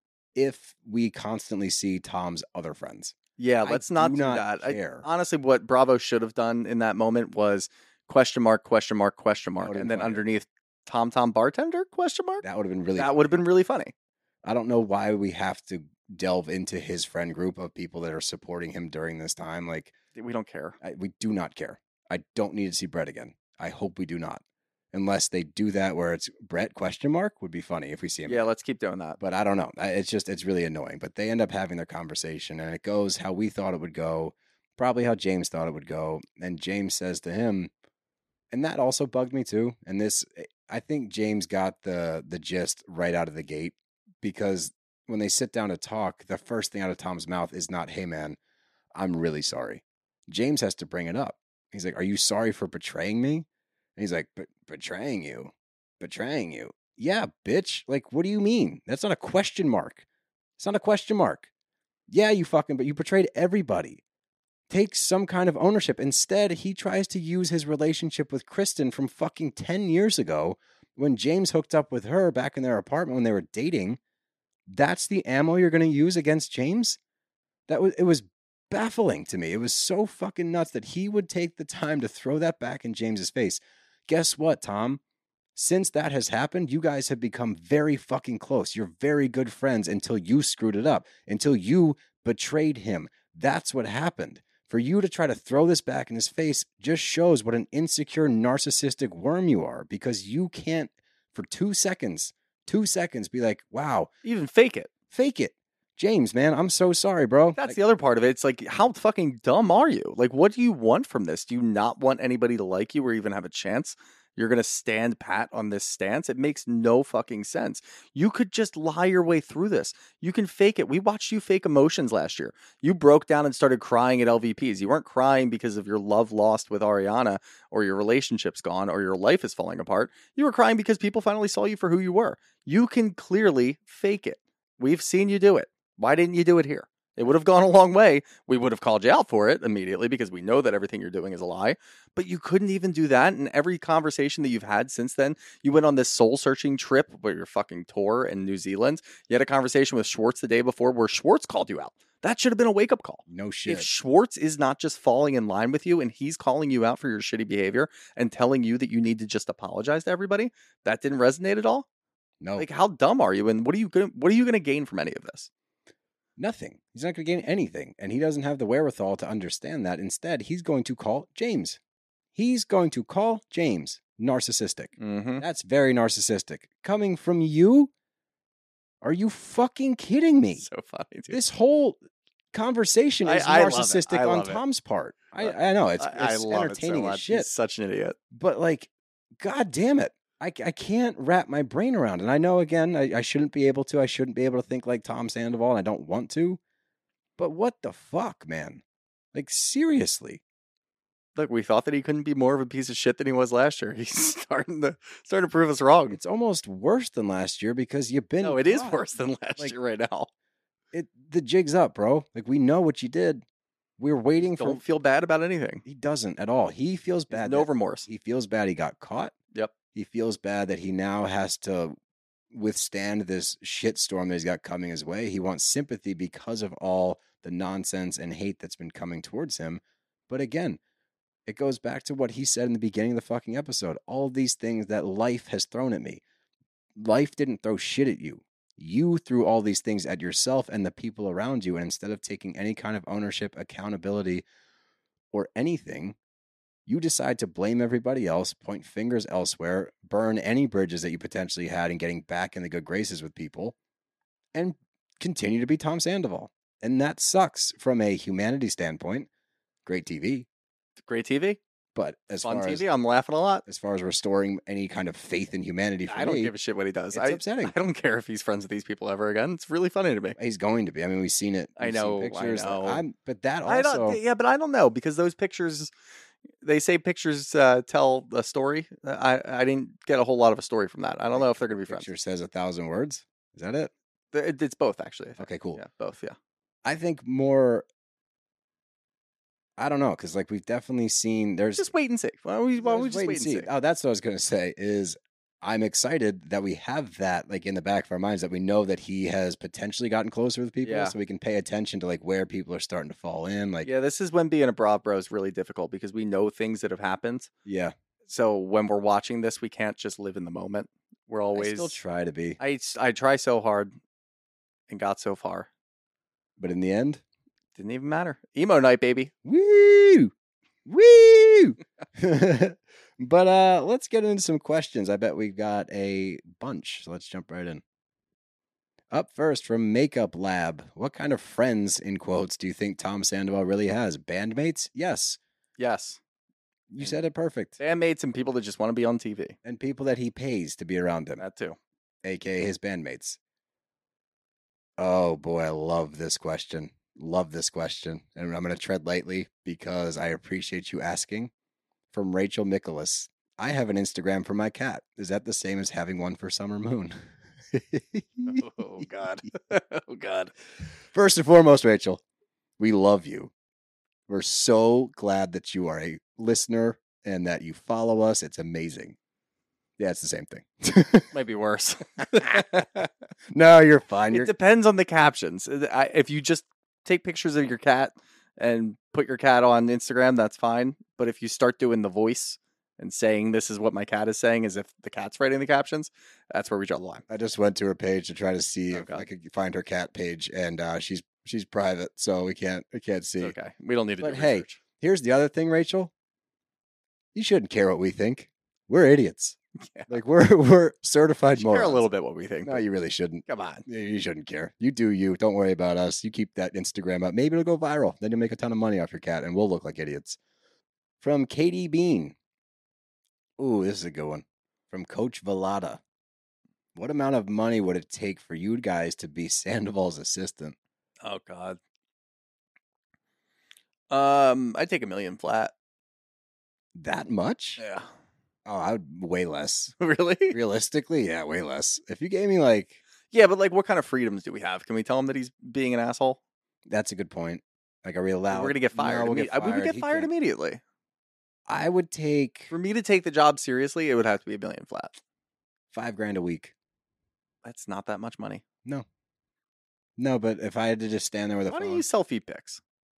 [SPEAKER 2] if we constantly see Tom's other friends.
[SPEAKER 5] Yeah, let's not
[SPEAKER 2] do
[SPEAKER 5] do
[SPEAKER 2] not
[SPEAKER 5] that.
[SPEAKER 2] care.
[SPEAKER 5] Honestly, what Bravo should have done in that moment was question mark, question mark, question mark.
[SPEAKER 2] would've
[SPEAKER 5] And
[SPEAKER 2] been
[SPEAKER 5] then
[SPEAKER 2] funny.
[SPEAKER 5] underneath Tom Bartender, question mark?
[SPEAKER 2] That would have been really
[SPEAKER 5] That would have been really funny.
[SPEAKER 2] I don't know why we have to delve into his friend group of people that are supporting him during this time. Like,
[SPEAKER 5] We don't care.
[SPEAKER 2] we do not care. I don't need to see Brett again. I hope we do not. Unless they do that where it's Brett question mark would be funny if we see him.
[SPEAKER 5] Yeah, let's keep doing that.
[SPEAKER 2] But I don't know. It's really annoying. But they end up having their conversation and it goes how we thought it would go, probably how James thought it would go. And James says to him, and that also bugged me too. And this, I think James got the gist right out of the gate, because when they sit down to talk, the first thing out of Tom's mouth is not, hey man, I'm really sorry. James has to bring it up. He's like, are you sorry for betraying me? And he's like, betraying you? Betraying you? Yeah, bitch. Like, what do you mean? That's not a question mark. It's not a question mark. Yeah, but you betrayed everybody. Take some kind of ownership. Instead, he tries to use his relationship with Kristen from fucking 10 years ago when James hooked up with her back in their apartment when they were dating. That's the ammo you're going to use against James? It was baffling to me. It was so fucking nuts that he would take the time to throw that back in James's face. Guess what, Tom? Since that has happened, you guys have become very fucking close. You're very good friends until you screwed it up, until you betrayed him. That's what happened. For you to try to throw this back in his face just shows what an insecure, narcissistic worm you are, because you can't, for 2 seconds, be like, wow.
[SPEAKER 5] Even fake it.
[SPEAKER 2] Fake it. James, man, I'm so sorry, bro.
[SPEAKER 5] That's the other part of it. It's like, how fucking dumb are you? Like, what do you want from this? Do you not want anybody to like you or even have a chance? You're going to stand pat on this stance? It makes no fucking sense. You could just lie your way through this. You can fake it. We watched you fake emotions last year. You broke down and started crying at LVPs. You weren't crying because of your love lost with Ariana or your relationship's gone or your life is falling apart. You were crying because people finally saw you for who you were. You can clearly fake it. We've seen you do it. Why didn't you do it here? It would have gone a long way. We would have called you out for it immediately because we know that everything you're doing is a lie. But you couldn't even do that. And every conversation that you've had since then, you went on this soul-searching trip where your fucking tour in New Zealand. You had a conversation with Schwartz the day before where Schwartz called you out. That should have been a wake-up call.
[SPEAKER 2] No shit.
[SPEAKER 5] If Schwartz is not just falling in line with you and he's calling you out for your shitty behavior and telling you that you need to just apologize to everybody, that didn't resonate at all?
[SPEAKER 2] No.
[SPEAKER 5] Like, how dumb are you? And what are you gonna gain from any of this?
[SPEAKER 2] Nothing. He's not going to gain anything. And he doesn't have the wherewithal to understand that. Instead, he's going to call James. He's going to call James narcissistic.
[SPEAKER 5] Mm-hmm.
[SPEAKER 2] That's very narcissistic. Coming from you? Are you fucking kidding me?
[SPEAKER 5] So funny, dude.
[SPEAKER 2] This whole conversation is
[SPEAKER 5] I love it.
[SPEAKER 2] narcissistic
[SPEAKER 5] I
[SPEAKER 2] on
[SPEAKER 5] love it.
[SPEAKER 2] Tom's part. I know. It's
[SPEAKER 5] I love
[SPEAKER 2] entertaining
[SPEAKER 5] it so
[SPEAKER 2] as
[SPEAKER 5] much.
[SPEAKER 2] shit.
[SPEAKER 5] He's such an idiot.
[SPEAKER 2] But like, God damn it. I can't wrap my brain around it. And I know, again, I shouldn't be able to. I shouldn't be able to think like Tom Sandoval, and I don't want to. But what the fuck, man? Like, seriously.
[SPEAKER 5] Look, we thought that he couldn't be more of a piece of shit than he was last year. He's starting to prove us wrong.
[SPEAKER 2] It's almost worse than last year because you've been
[SPEAKER 5] No, it is
[SPEAKER 2] caught.
[SPEAKER 5] worse than last year right now.
[SPEAKER 2] The jig's up, bro. Like, we know what you did. We're waiting for...
[SPEAKER 5] Don't feel bad about anything.
[SPEAKER 2] He doesn't at all. He feels bad.
[SPEAKER 5] No remorse.
[SPEAKER 2] He feels bad he got caught.
[SPEAKER 5] Yep.
[SPEAKER 2] He feels bad that he now has to withstand this shitstorm that he's got coming his way. He wants sympathy because of all the nonsense and hate that's been coming towards him. But again, it goes back to what he said in the beginning of the fucking episode. All these things that life has thrown at me. Life didn't throw shit at you. You threw all these things at yourself and the people around you. And instead of taking any kind of ownership, accountability, or anything, you decide to blame everybody else, point fingers elsewhere, burn any bridges that you potentially had in getting back in the good graces with people, and continue to be Tom Sandoval. And that sucks from a humanity standpoint, Great TV.
[SPEAKER 5] Great TV.
[SPEAKER 2] But as
[SPEAKER 5] Fun
[SPEAKER 2] far
[SPEAKER 5] TV. I'm laughing a lot.
[SPEAKER 2] as far as restoring any kind of faith in humanity for
[SPEAKER 5] I don't
[SPEAKER 2] me,
[SPEAKER 5] give a shit what he does.
[SPEAKER 2] it's upsetting.
[SPEAKER 5] I don't care if he's friends with these people ever again. It's really funny to me.
[SPEAKER 2] He's going to be. I mean, we've seen it.
[SPEAKER 5] I
[SPEAKER 2] We've seen
[SPEAKER 5] know,
[SPEAKER 2] pictures.
[SPEAKER 5] I know.
[SPEAKER 2] But that
[SPEAKER 5] I
[SPEAKER 2] also,
[SPEAKER 5] don't. But I don't know because those pictures. They say pictures tell a story. I didn't get a whole lot of a story from that. I don't know if they're going to be friends.
[SPEAKER 2] picture says 1,000 words. Is that it?
[SPEAKER 5] It's both actually. I think.
[SPEAKER 2] Okay, cool.
[SPEAKER 5] Yeah, both. Yeah.
[SPEAKER 2] I think more. I don't know, because like we've definitely seen. There's
[SPEAKER 5] Just wait and see. Why don't we just wait and see?
[SPEAKER 2] Oh, that's what I was going to say. Is I'm excited that we have that like in the back of our minds that we know that he has potentially gotten closer with people,
[SPEAKER 5] Yeah.
[SPEAKER 2] so we can pay attention to like where people are starting to fall in. Like,
[SPEAKER 5] Yeah, this is when being a Brav Bro is really difficult because we know things that have happened.
[SPEAKER 2] yeah,
[SPEAKER 5] So when we're watching this, we can't just live in the moment. We're always.
[SPEAKER 2] I still try to be,
[SPEAKER 5] I try so hard, and got so far.
[SPEAKER 2] but in the end,
[SPEAKER 5] Didn't even matter. Emo night, baby.
[SPEAKER 2] woo, woo. But let's get into some questions. I bet we've got a bunch, so let's jump right in. Up first from Makeup Lab. What kind of friends, in quotes, do you think Tom Sandoval really has? Bandmates? Yes.
[SPEAKER 5] Yes.
[SPEAKER 2] You said it perfect.
[SPEAKER 5] Bandmates and people that just want to be on TV.
[SPEAKER 2] And people that he pays to be around him,
[SPEAKER 5] That too.
[SPEAKER 2] aka his bandmates. Oh boy, I love this question. Love this question. And I'm going to tread lightly because I appreciate you asking. From Rachel Nicholas. I have an Instagram for my cat. Is that the same as having one for Summer Moon?
[SPEAKER 5] Oh, God. Oh, God.
[SPEAKER 2] First and foremost, Rachel, we love you. We're so glad that you are a listener and that you follow us. It's amazing. Yeah, it's the same thing.
[SPEAKER 5] Might be worse.
[SPEAKER 2] No, you're fine.
[SPEAKER 5] It depends on the captions. If you just take pictures of your cat and put your cat on Instagram, that's fine. But if you start doing the voice and saying this is what my cat is saying as if the cat's writing the captions, that's where we draw the line.
[SPEAKER 2] I just went to her page to try to see if
[SPEAKER 5] God.
[SPEAKER 2] I could find her cat page, and she's private, so we can't see.
[SPEAKER 5] It's okay. We don't need to
[SPEAKER 2] But
[SPEAKER 5] do
[SPEAKER 2] hey,
[SPEAKER 5] research.
[SPEAKER 2] here's the other thing, Rachel. You shouldn't care what we think. We're idiots.
[SPEAKER 5] Yeah.
[SPEAKER 2] Like we're certified
[SPEAKER 5] You care a
[SPEAKER 2] morons.
[SPEAKER 5] little bit what we think.
[SPEAKER 2] No, you really shouldn't.
[SPEAKER 5] Come on.
[SPEAKER 2] Yeah, you shouldn't care. You do you. Don't worry about us. You keep that Instagram up. Maybe it'll go viral. Then you'll make a ton of money off your cat, and we'll look like idiots. From Katie Bean. Ooh, this is a good one. From Coach Velada. What amount of money would it take for you guys to be Sandoval's assistant?
[SPEAKER 5] Oh God. I'd take $1 million flat.
[SPEAKER 2] That much?
[SPEAKER 5] Yeah.
[SPEAKER 2] Oh, I would way less.
[SPEAKER 5] Really?
[SPEAKER 2] Realistically, yeah, way less. If you gave me like,
[SPEAKER 5] Yeah, but like, what kind of freedoms do we have? Can we tell him that he's being an asshole?
[SPEAKER 2] that's a good point. Like, are we allowed?
[SPEAKER 5] We're gonna get fired.
[SPEAKER 2] No, we'll get
[SPEAKER 5] We would
[SPEAKER 2] fired.
[SPEAKER 5] get
[SPEAKER 2] He
[SPEAKER 5] fired
[SPEAKER 2] can't-
[SPEAKER 5] immediately.
[SPEAKER 2] I would take
[SPEAKER 5] For me to take the job seriously, it would have to be $1 million flat.
[SPEAKER 2] $5,000 a week.
[SPEAKER 5] That's not that much money.
[SPEAKER 2] No, but if I had to just stand there with a
[SPEAKER 5] Why
[SPEAKER 2] phone,
[SPEAKER 5] don't you sell feed pics?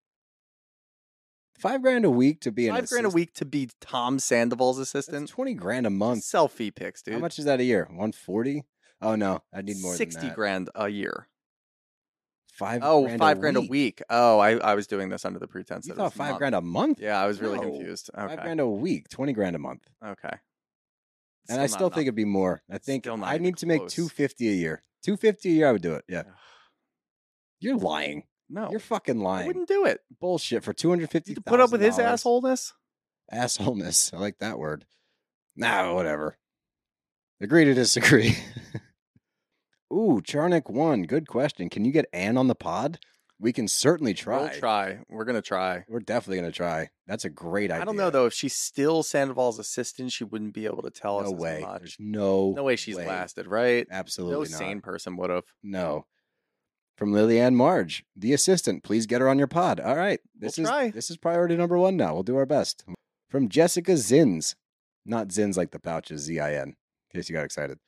[SPEAKER 2] $5,000 a week to be an
[SPEAKER 5] $5,000 a week to be Tom Sandoval's
[SPEAKER 2] That's
[SPEAKER 5] assistant.
[SPEAKER 2] $20,000 a month.
[SPEAKER 5] Sell feed pics, dude.
[SPEAKER 2] How much is that a year? 140? Oh no, I need more
[SPEAKER 5] 60
[SPEAKER 2] than that.
[SPEAKER 5] grand a year.
[SPEAKER 2] $5,000
[SPEAKER 5] $5,000 a week. Oh, I was doing this under the pretense
[SPEAKER 2] You
[SPEAKER 5] that it
[SPEAKER 2] thought
[SPEAKER 5] was a month.
[SPEAKER 2] $5,000 a month?
[SPEAKER 5] Yeah, I was really
[SPEAKER 2] No.
[SPEAKER 5] confused. Okay.
[SPEAKER 2] $5,000 a week, $20,000 a month.
[SPEAKER 5] Okay.
[SPEAKER 2] And I still think it'd be more. I think
[SPEAKER 5] Still not
[SPEAKER 2] I
[SPEAKER 5] even
[SPEAKER 2] need to make
[SPEAKER 5] close.
[SPEAKER 2] $250 a year. $250 a year, I would do it. Yeah. You're lying.
[SPEAKER 5] no.
[SPEAKER 2] You're fucking
[SPEAKER 5] I
[SPEAKER 2] lying.
[SPEAKER 5] wouldn't do it.
[SPEAKER 2] Bullshit for $250,000.
[SPEAKER 5] You to put up with his assholeness.
[SPEAKER 2] Assholeness. I like that word. Nah, whatever. Agree to disagree. Ooh, Charnik 1. Good question. Can you get Ann on the pod? We can certainly try.
[SPEAKER 5] We'll try. We're gonna try.
[SPEAKER 2] We're definitely going to try. That's a great idea.
[SPEAKER 5] I don't know though. If she's still Sandoval's assistant, she wouldn't be able to tell us
[SPEAKER 2] No
[SPEAKER 5] as
[SPEAKER 2] way.
[SPEAKER 5] much.
[SPEAKER 2] There's no
[SPEAKER 5] No way she's lasted, right?
[SPEAKER 2] Absolutely
[SPEAKER 5] No
[SPEAKER 2] not.
[SPEAKER 5] sane person would have.
[SPEAKER 2] No. From Lillianne Marge, the assistant. Please get her on your pod. All right. This
[SPEAKER 5] We'll
[SPEAKER 2] is
[SPEAKER 5] try.
[SPEAKER 2] This is priority number 1 now. We'll do our best. From Jessica Zins. Not Zins like the pouches, Z-I-N. In case you got excited.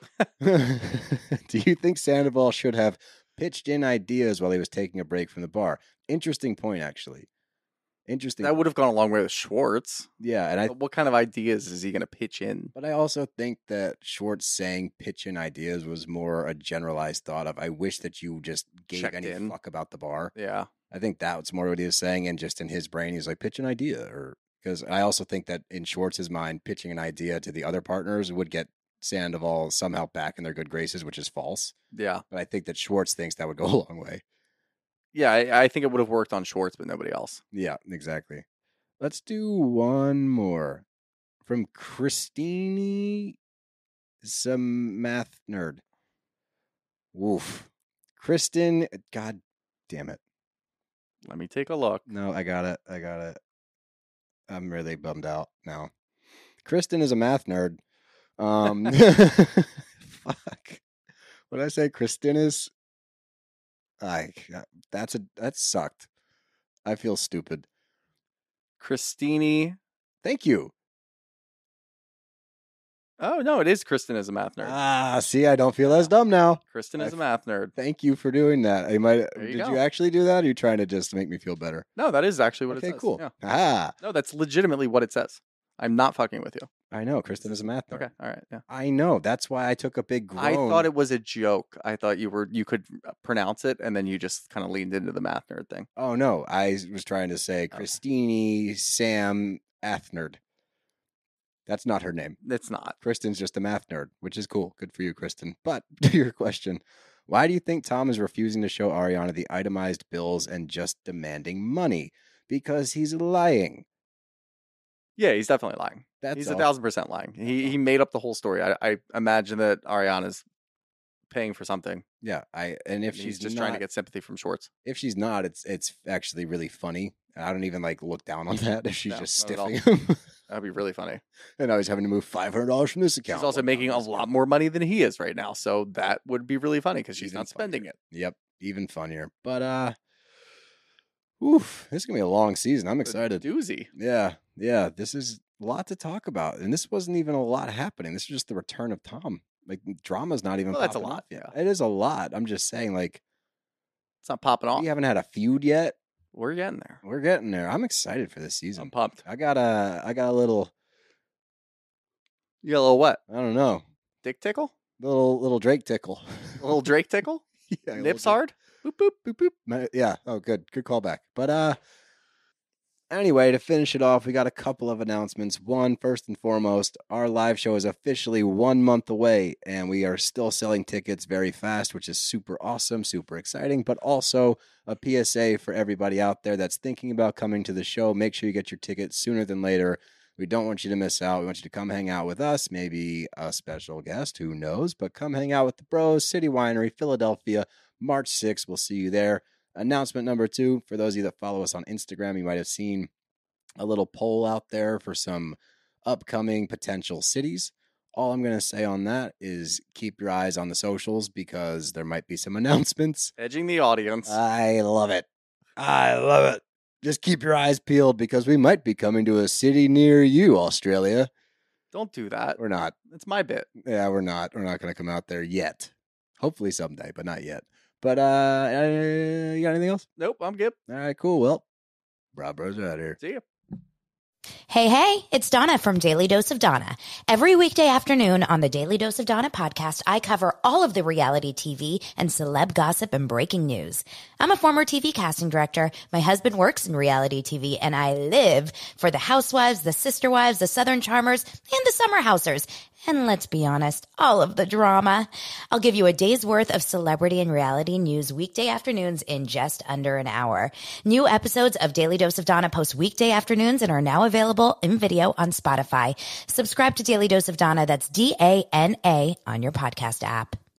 [SPEAKER 2] Do you think Sandoval should have pitched in ideas while he was taking a break from the bar? Interesting point, actually. Interesting.
[SPEAKER 5] That would have gone a long way with Schwartz.
[SPEAKER 2] Yeah, and I.
[SPEAKER 5] But what kind of ideas is he going to pitch in?
[SPEAKER 2] But I also think that Schwartz saying pitch in ideas was more a generalized thought of, I wish that you just gave
[SPEAKER 5] Checked
[SPEAKER 2] any
[SPEAKER 5] in.
[SPEAKER 2] fuck about the bar.
[SPEAKER 5] Yeah.
[SPEAKER 2] I think that's more what he was saying, and just in his brain, he's like, pitch an idea. Or because I also think that in Schwartz's mind, pitching an idea to the other partners would get Sandoval somehow back in their good graces, which is false.
[SPEAKER 5] Yeah.
[SPEAKER 2] But I think that Schwartz thinks that would go a long way.
[SPEAKER 5] Yeah, I think it would have worked on Schwartz, but nobody else.
[SPEAKER 2] Yeah, exactly. Let's do one more from Christine, some math nerd. Woof. Kristen, God damn it.
[SPEAKER 5] Let me take a look.
[SPEAKER 2] No, I got it. I'm really bummed out now. Kristen is a math nerd. Fuck. What did I say? Kristen is. That sucked. I feel stupid.
[SPEAKER 5] Christine.
[SPEAKER 2] Thank you.
[SPEAKER 5] Oh, no, it is Kristen is a math nerd.
[SPEAKER 2] See, I don't feel as dumb now.
[SPEAKER 5] Kristen is a math nerd.
[SPEAKER 2] Thank you for doing that. Did
[SPEAKER 5] go.
[SPEAKER 2] you actually do that? Or are you trying to just make me feel better?
[SPEAKER 5] No, that is actually what it says.
[SPEAKER 2] Okay, cool.
[SPEAKER 5] Yeah. No, that's legitimately what it says. I'm not fucking with you.
[SPEAKER 2] I know. Kristen is a math nerd.
[SPEAKER 5] Okay, all right, yeah.
[SPEAKER 2] I know. That's why I took a big groan.
[SPEAKER 5] I thought it was a joke. I thought you could pronounce it, and then you just kind of leaned into the math nerd thing.
[SPEAKER 2] Oh, no. I was trying to say Christine Sam Athnerd. That's not her name.
[SPEAKER 5] It's not.
[SPEAKER 2] Kristen's just a math nerd, which is cool. Good for you, Kristen. But to your question, why do you think Tom is refusing to show Ariana the itemized bills and just demanding money? Because he's lying.
[SPEAKER 5] Yeah, he's definitely lying. He's
[SPEAKER 2] all.
[SPEAKER 5] 1,000% lying. He made up the whole story. I imagine that Ariana's paying for something.
[SPEAKER 2] Yeah, and if
[SPEAKER 5] He's
[SPEAKER 2] she's
[SPEAKER 5] just
[SPEAKER 2] not,
[SPEAKER 5] trying to get sympathy from Schwartz.
[SPEAKER 2] If she's not, it's actually really funny. I don't even look down on that if she's
[SPEAKER 5] No,
[SPEAKER 2] just
[SPEAKER 5] not at all.
[SPEAKER 2] stiffing him.
[SPEAKER 5] That'd be really funny.
[SPEAKER 2] And I was having to move $500 from this account.
[SPEAKER 5] She's also making a lot more money than he is right now, so that would be really funny because she's
[SPEAKER 2] Even
[SPEAKER 5] not spending
[SPEAKER 2] funnier.
[SPEAKER 5] it.
[SPEAKER 2] Yep, even funnier. But oof, this is gonna be a long season. I'm excited.
[SPEAKER 5] Doozy.
[SPEAKER 2] Yeah. This is a lot to talk about, and this wasn't even a lot happening. This is just the return of Tom. Drama's not even.
[SPEAKER 5] Well, that's a
[SPEAKER 2] popping
[SPEAKER 5] lot,
[SPEAKER 2] off yet.
[SPEAKER 5] yeah.
[SPEAKER 2] It is a lot. I'm just saying,
[SPEAKER 5] It's not popping off.
[SPEAKER 2] we haven't had a feud yet.
[SPEAKER 5] We're getting there.
[SPEAKER 2] We're getting there. I'm excited for this season.
[SPEAKER 5] I'm pumped.
[SPEAKER 2] I got a little.
[SPEAKER 5] You got a little what?
[SPEAKER 2] I don't know.
[SPEAKER 5] Dick tickle?
[SPEAKER 2] Little Drake tickle.
[SPEAKER 5] A little Drake tickle?
[SPEAKER 2] Yeah, a
[SPEAKER 5] Nips
[SPEAKER 2] little
[SPEAKER 5] hard? Boop, boop.
[SPEAKER 2] Boop boop. Yeah. Oh, good callback. But anyway, to finish it off, we got a couple of announcements. One, first and foremost, our live show is officially 1 month away, and we are still selling tickets very fast, which is super awesome, super exciting. But also a PSA for everybody out there that's thinking about coming to the show. Make sure you get your tickets sooner than later. We don't want you to miss out. We want you to come hang out with us, maybe a special guest, who knows, but come hang out with the Bros, City Winery, Philadelphia, March 6th. We'll see you there. Announcement number 2, for those of you that follow us on Instagram, you might have seen a little poll out there for some upcoming potential cities. All I'm going to say on that is keep your eyes on the socials because there might be some announcements.
[SPEAKER 5] Edging the audience.
[SPEAKER 2] I love it. Just keep your eyes peeled because we might be coming to a city near you, Australia.
[SPEAKER 5] Don't do that.
[SPEAKER 2] We're not.
[SPEAKER 5] It's my bit.
[SPEAKER 2] Yeah, we're not. We're not going to come out there yet. Hopefully someday, but not yet. But you got anything else?
[SPEAKER 5] Nope, I'm good.
[SPEAKER 2] All right, cool. Well, Rob Bros out here.
[SPEAKER 5] See ya.
[SPEAKER 8] Hey, it's Donna from Daily Dose of Donna. Every weekday afternoon on the Daily Dose of Donna podcast, I cover all of the reality TV and celeb gossip and breaking news. I'm a former TV casting director. My husband works in reality TV, and I live for the Housewives, the Sister Wives, the Southern Charmers, and the Summer Housers. And let's be honest, all of the drama. I'll give you a day's worth of celebrity and reality news weekday afternoons in just under an hour. New episodes of Daily Dose of Donna post weekday afternoons and are now available in video on Spotify. Subscribe to Daily Dose of Donna, that's DANA, on your podcast app.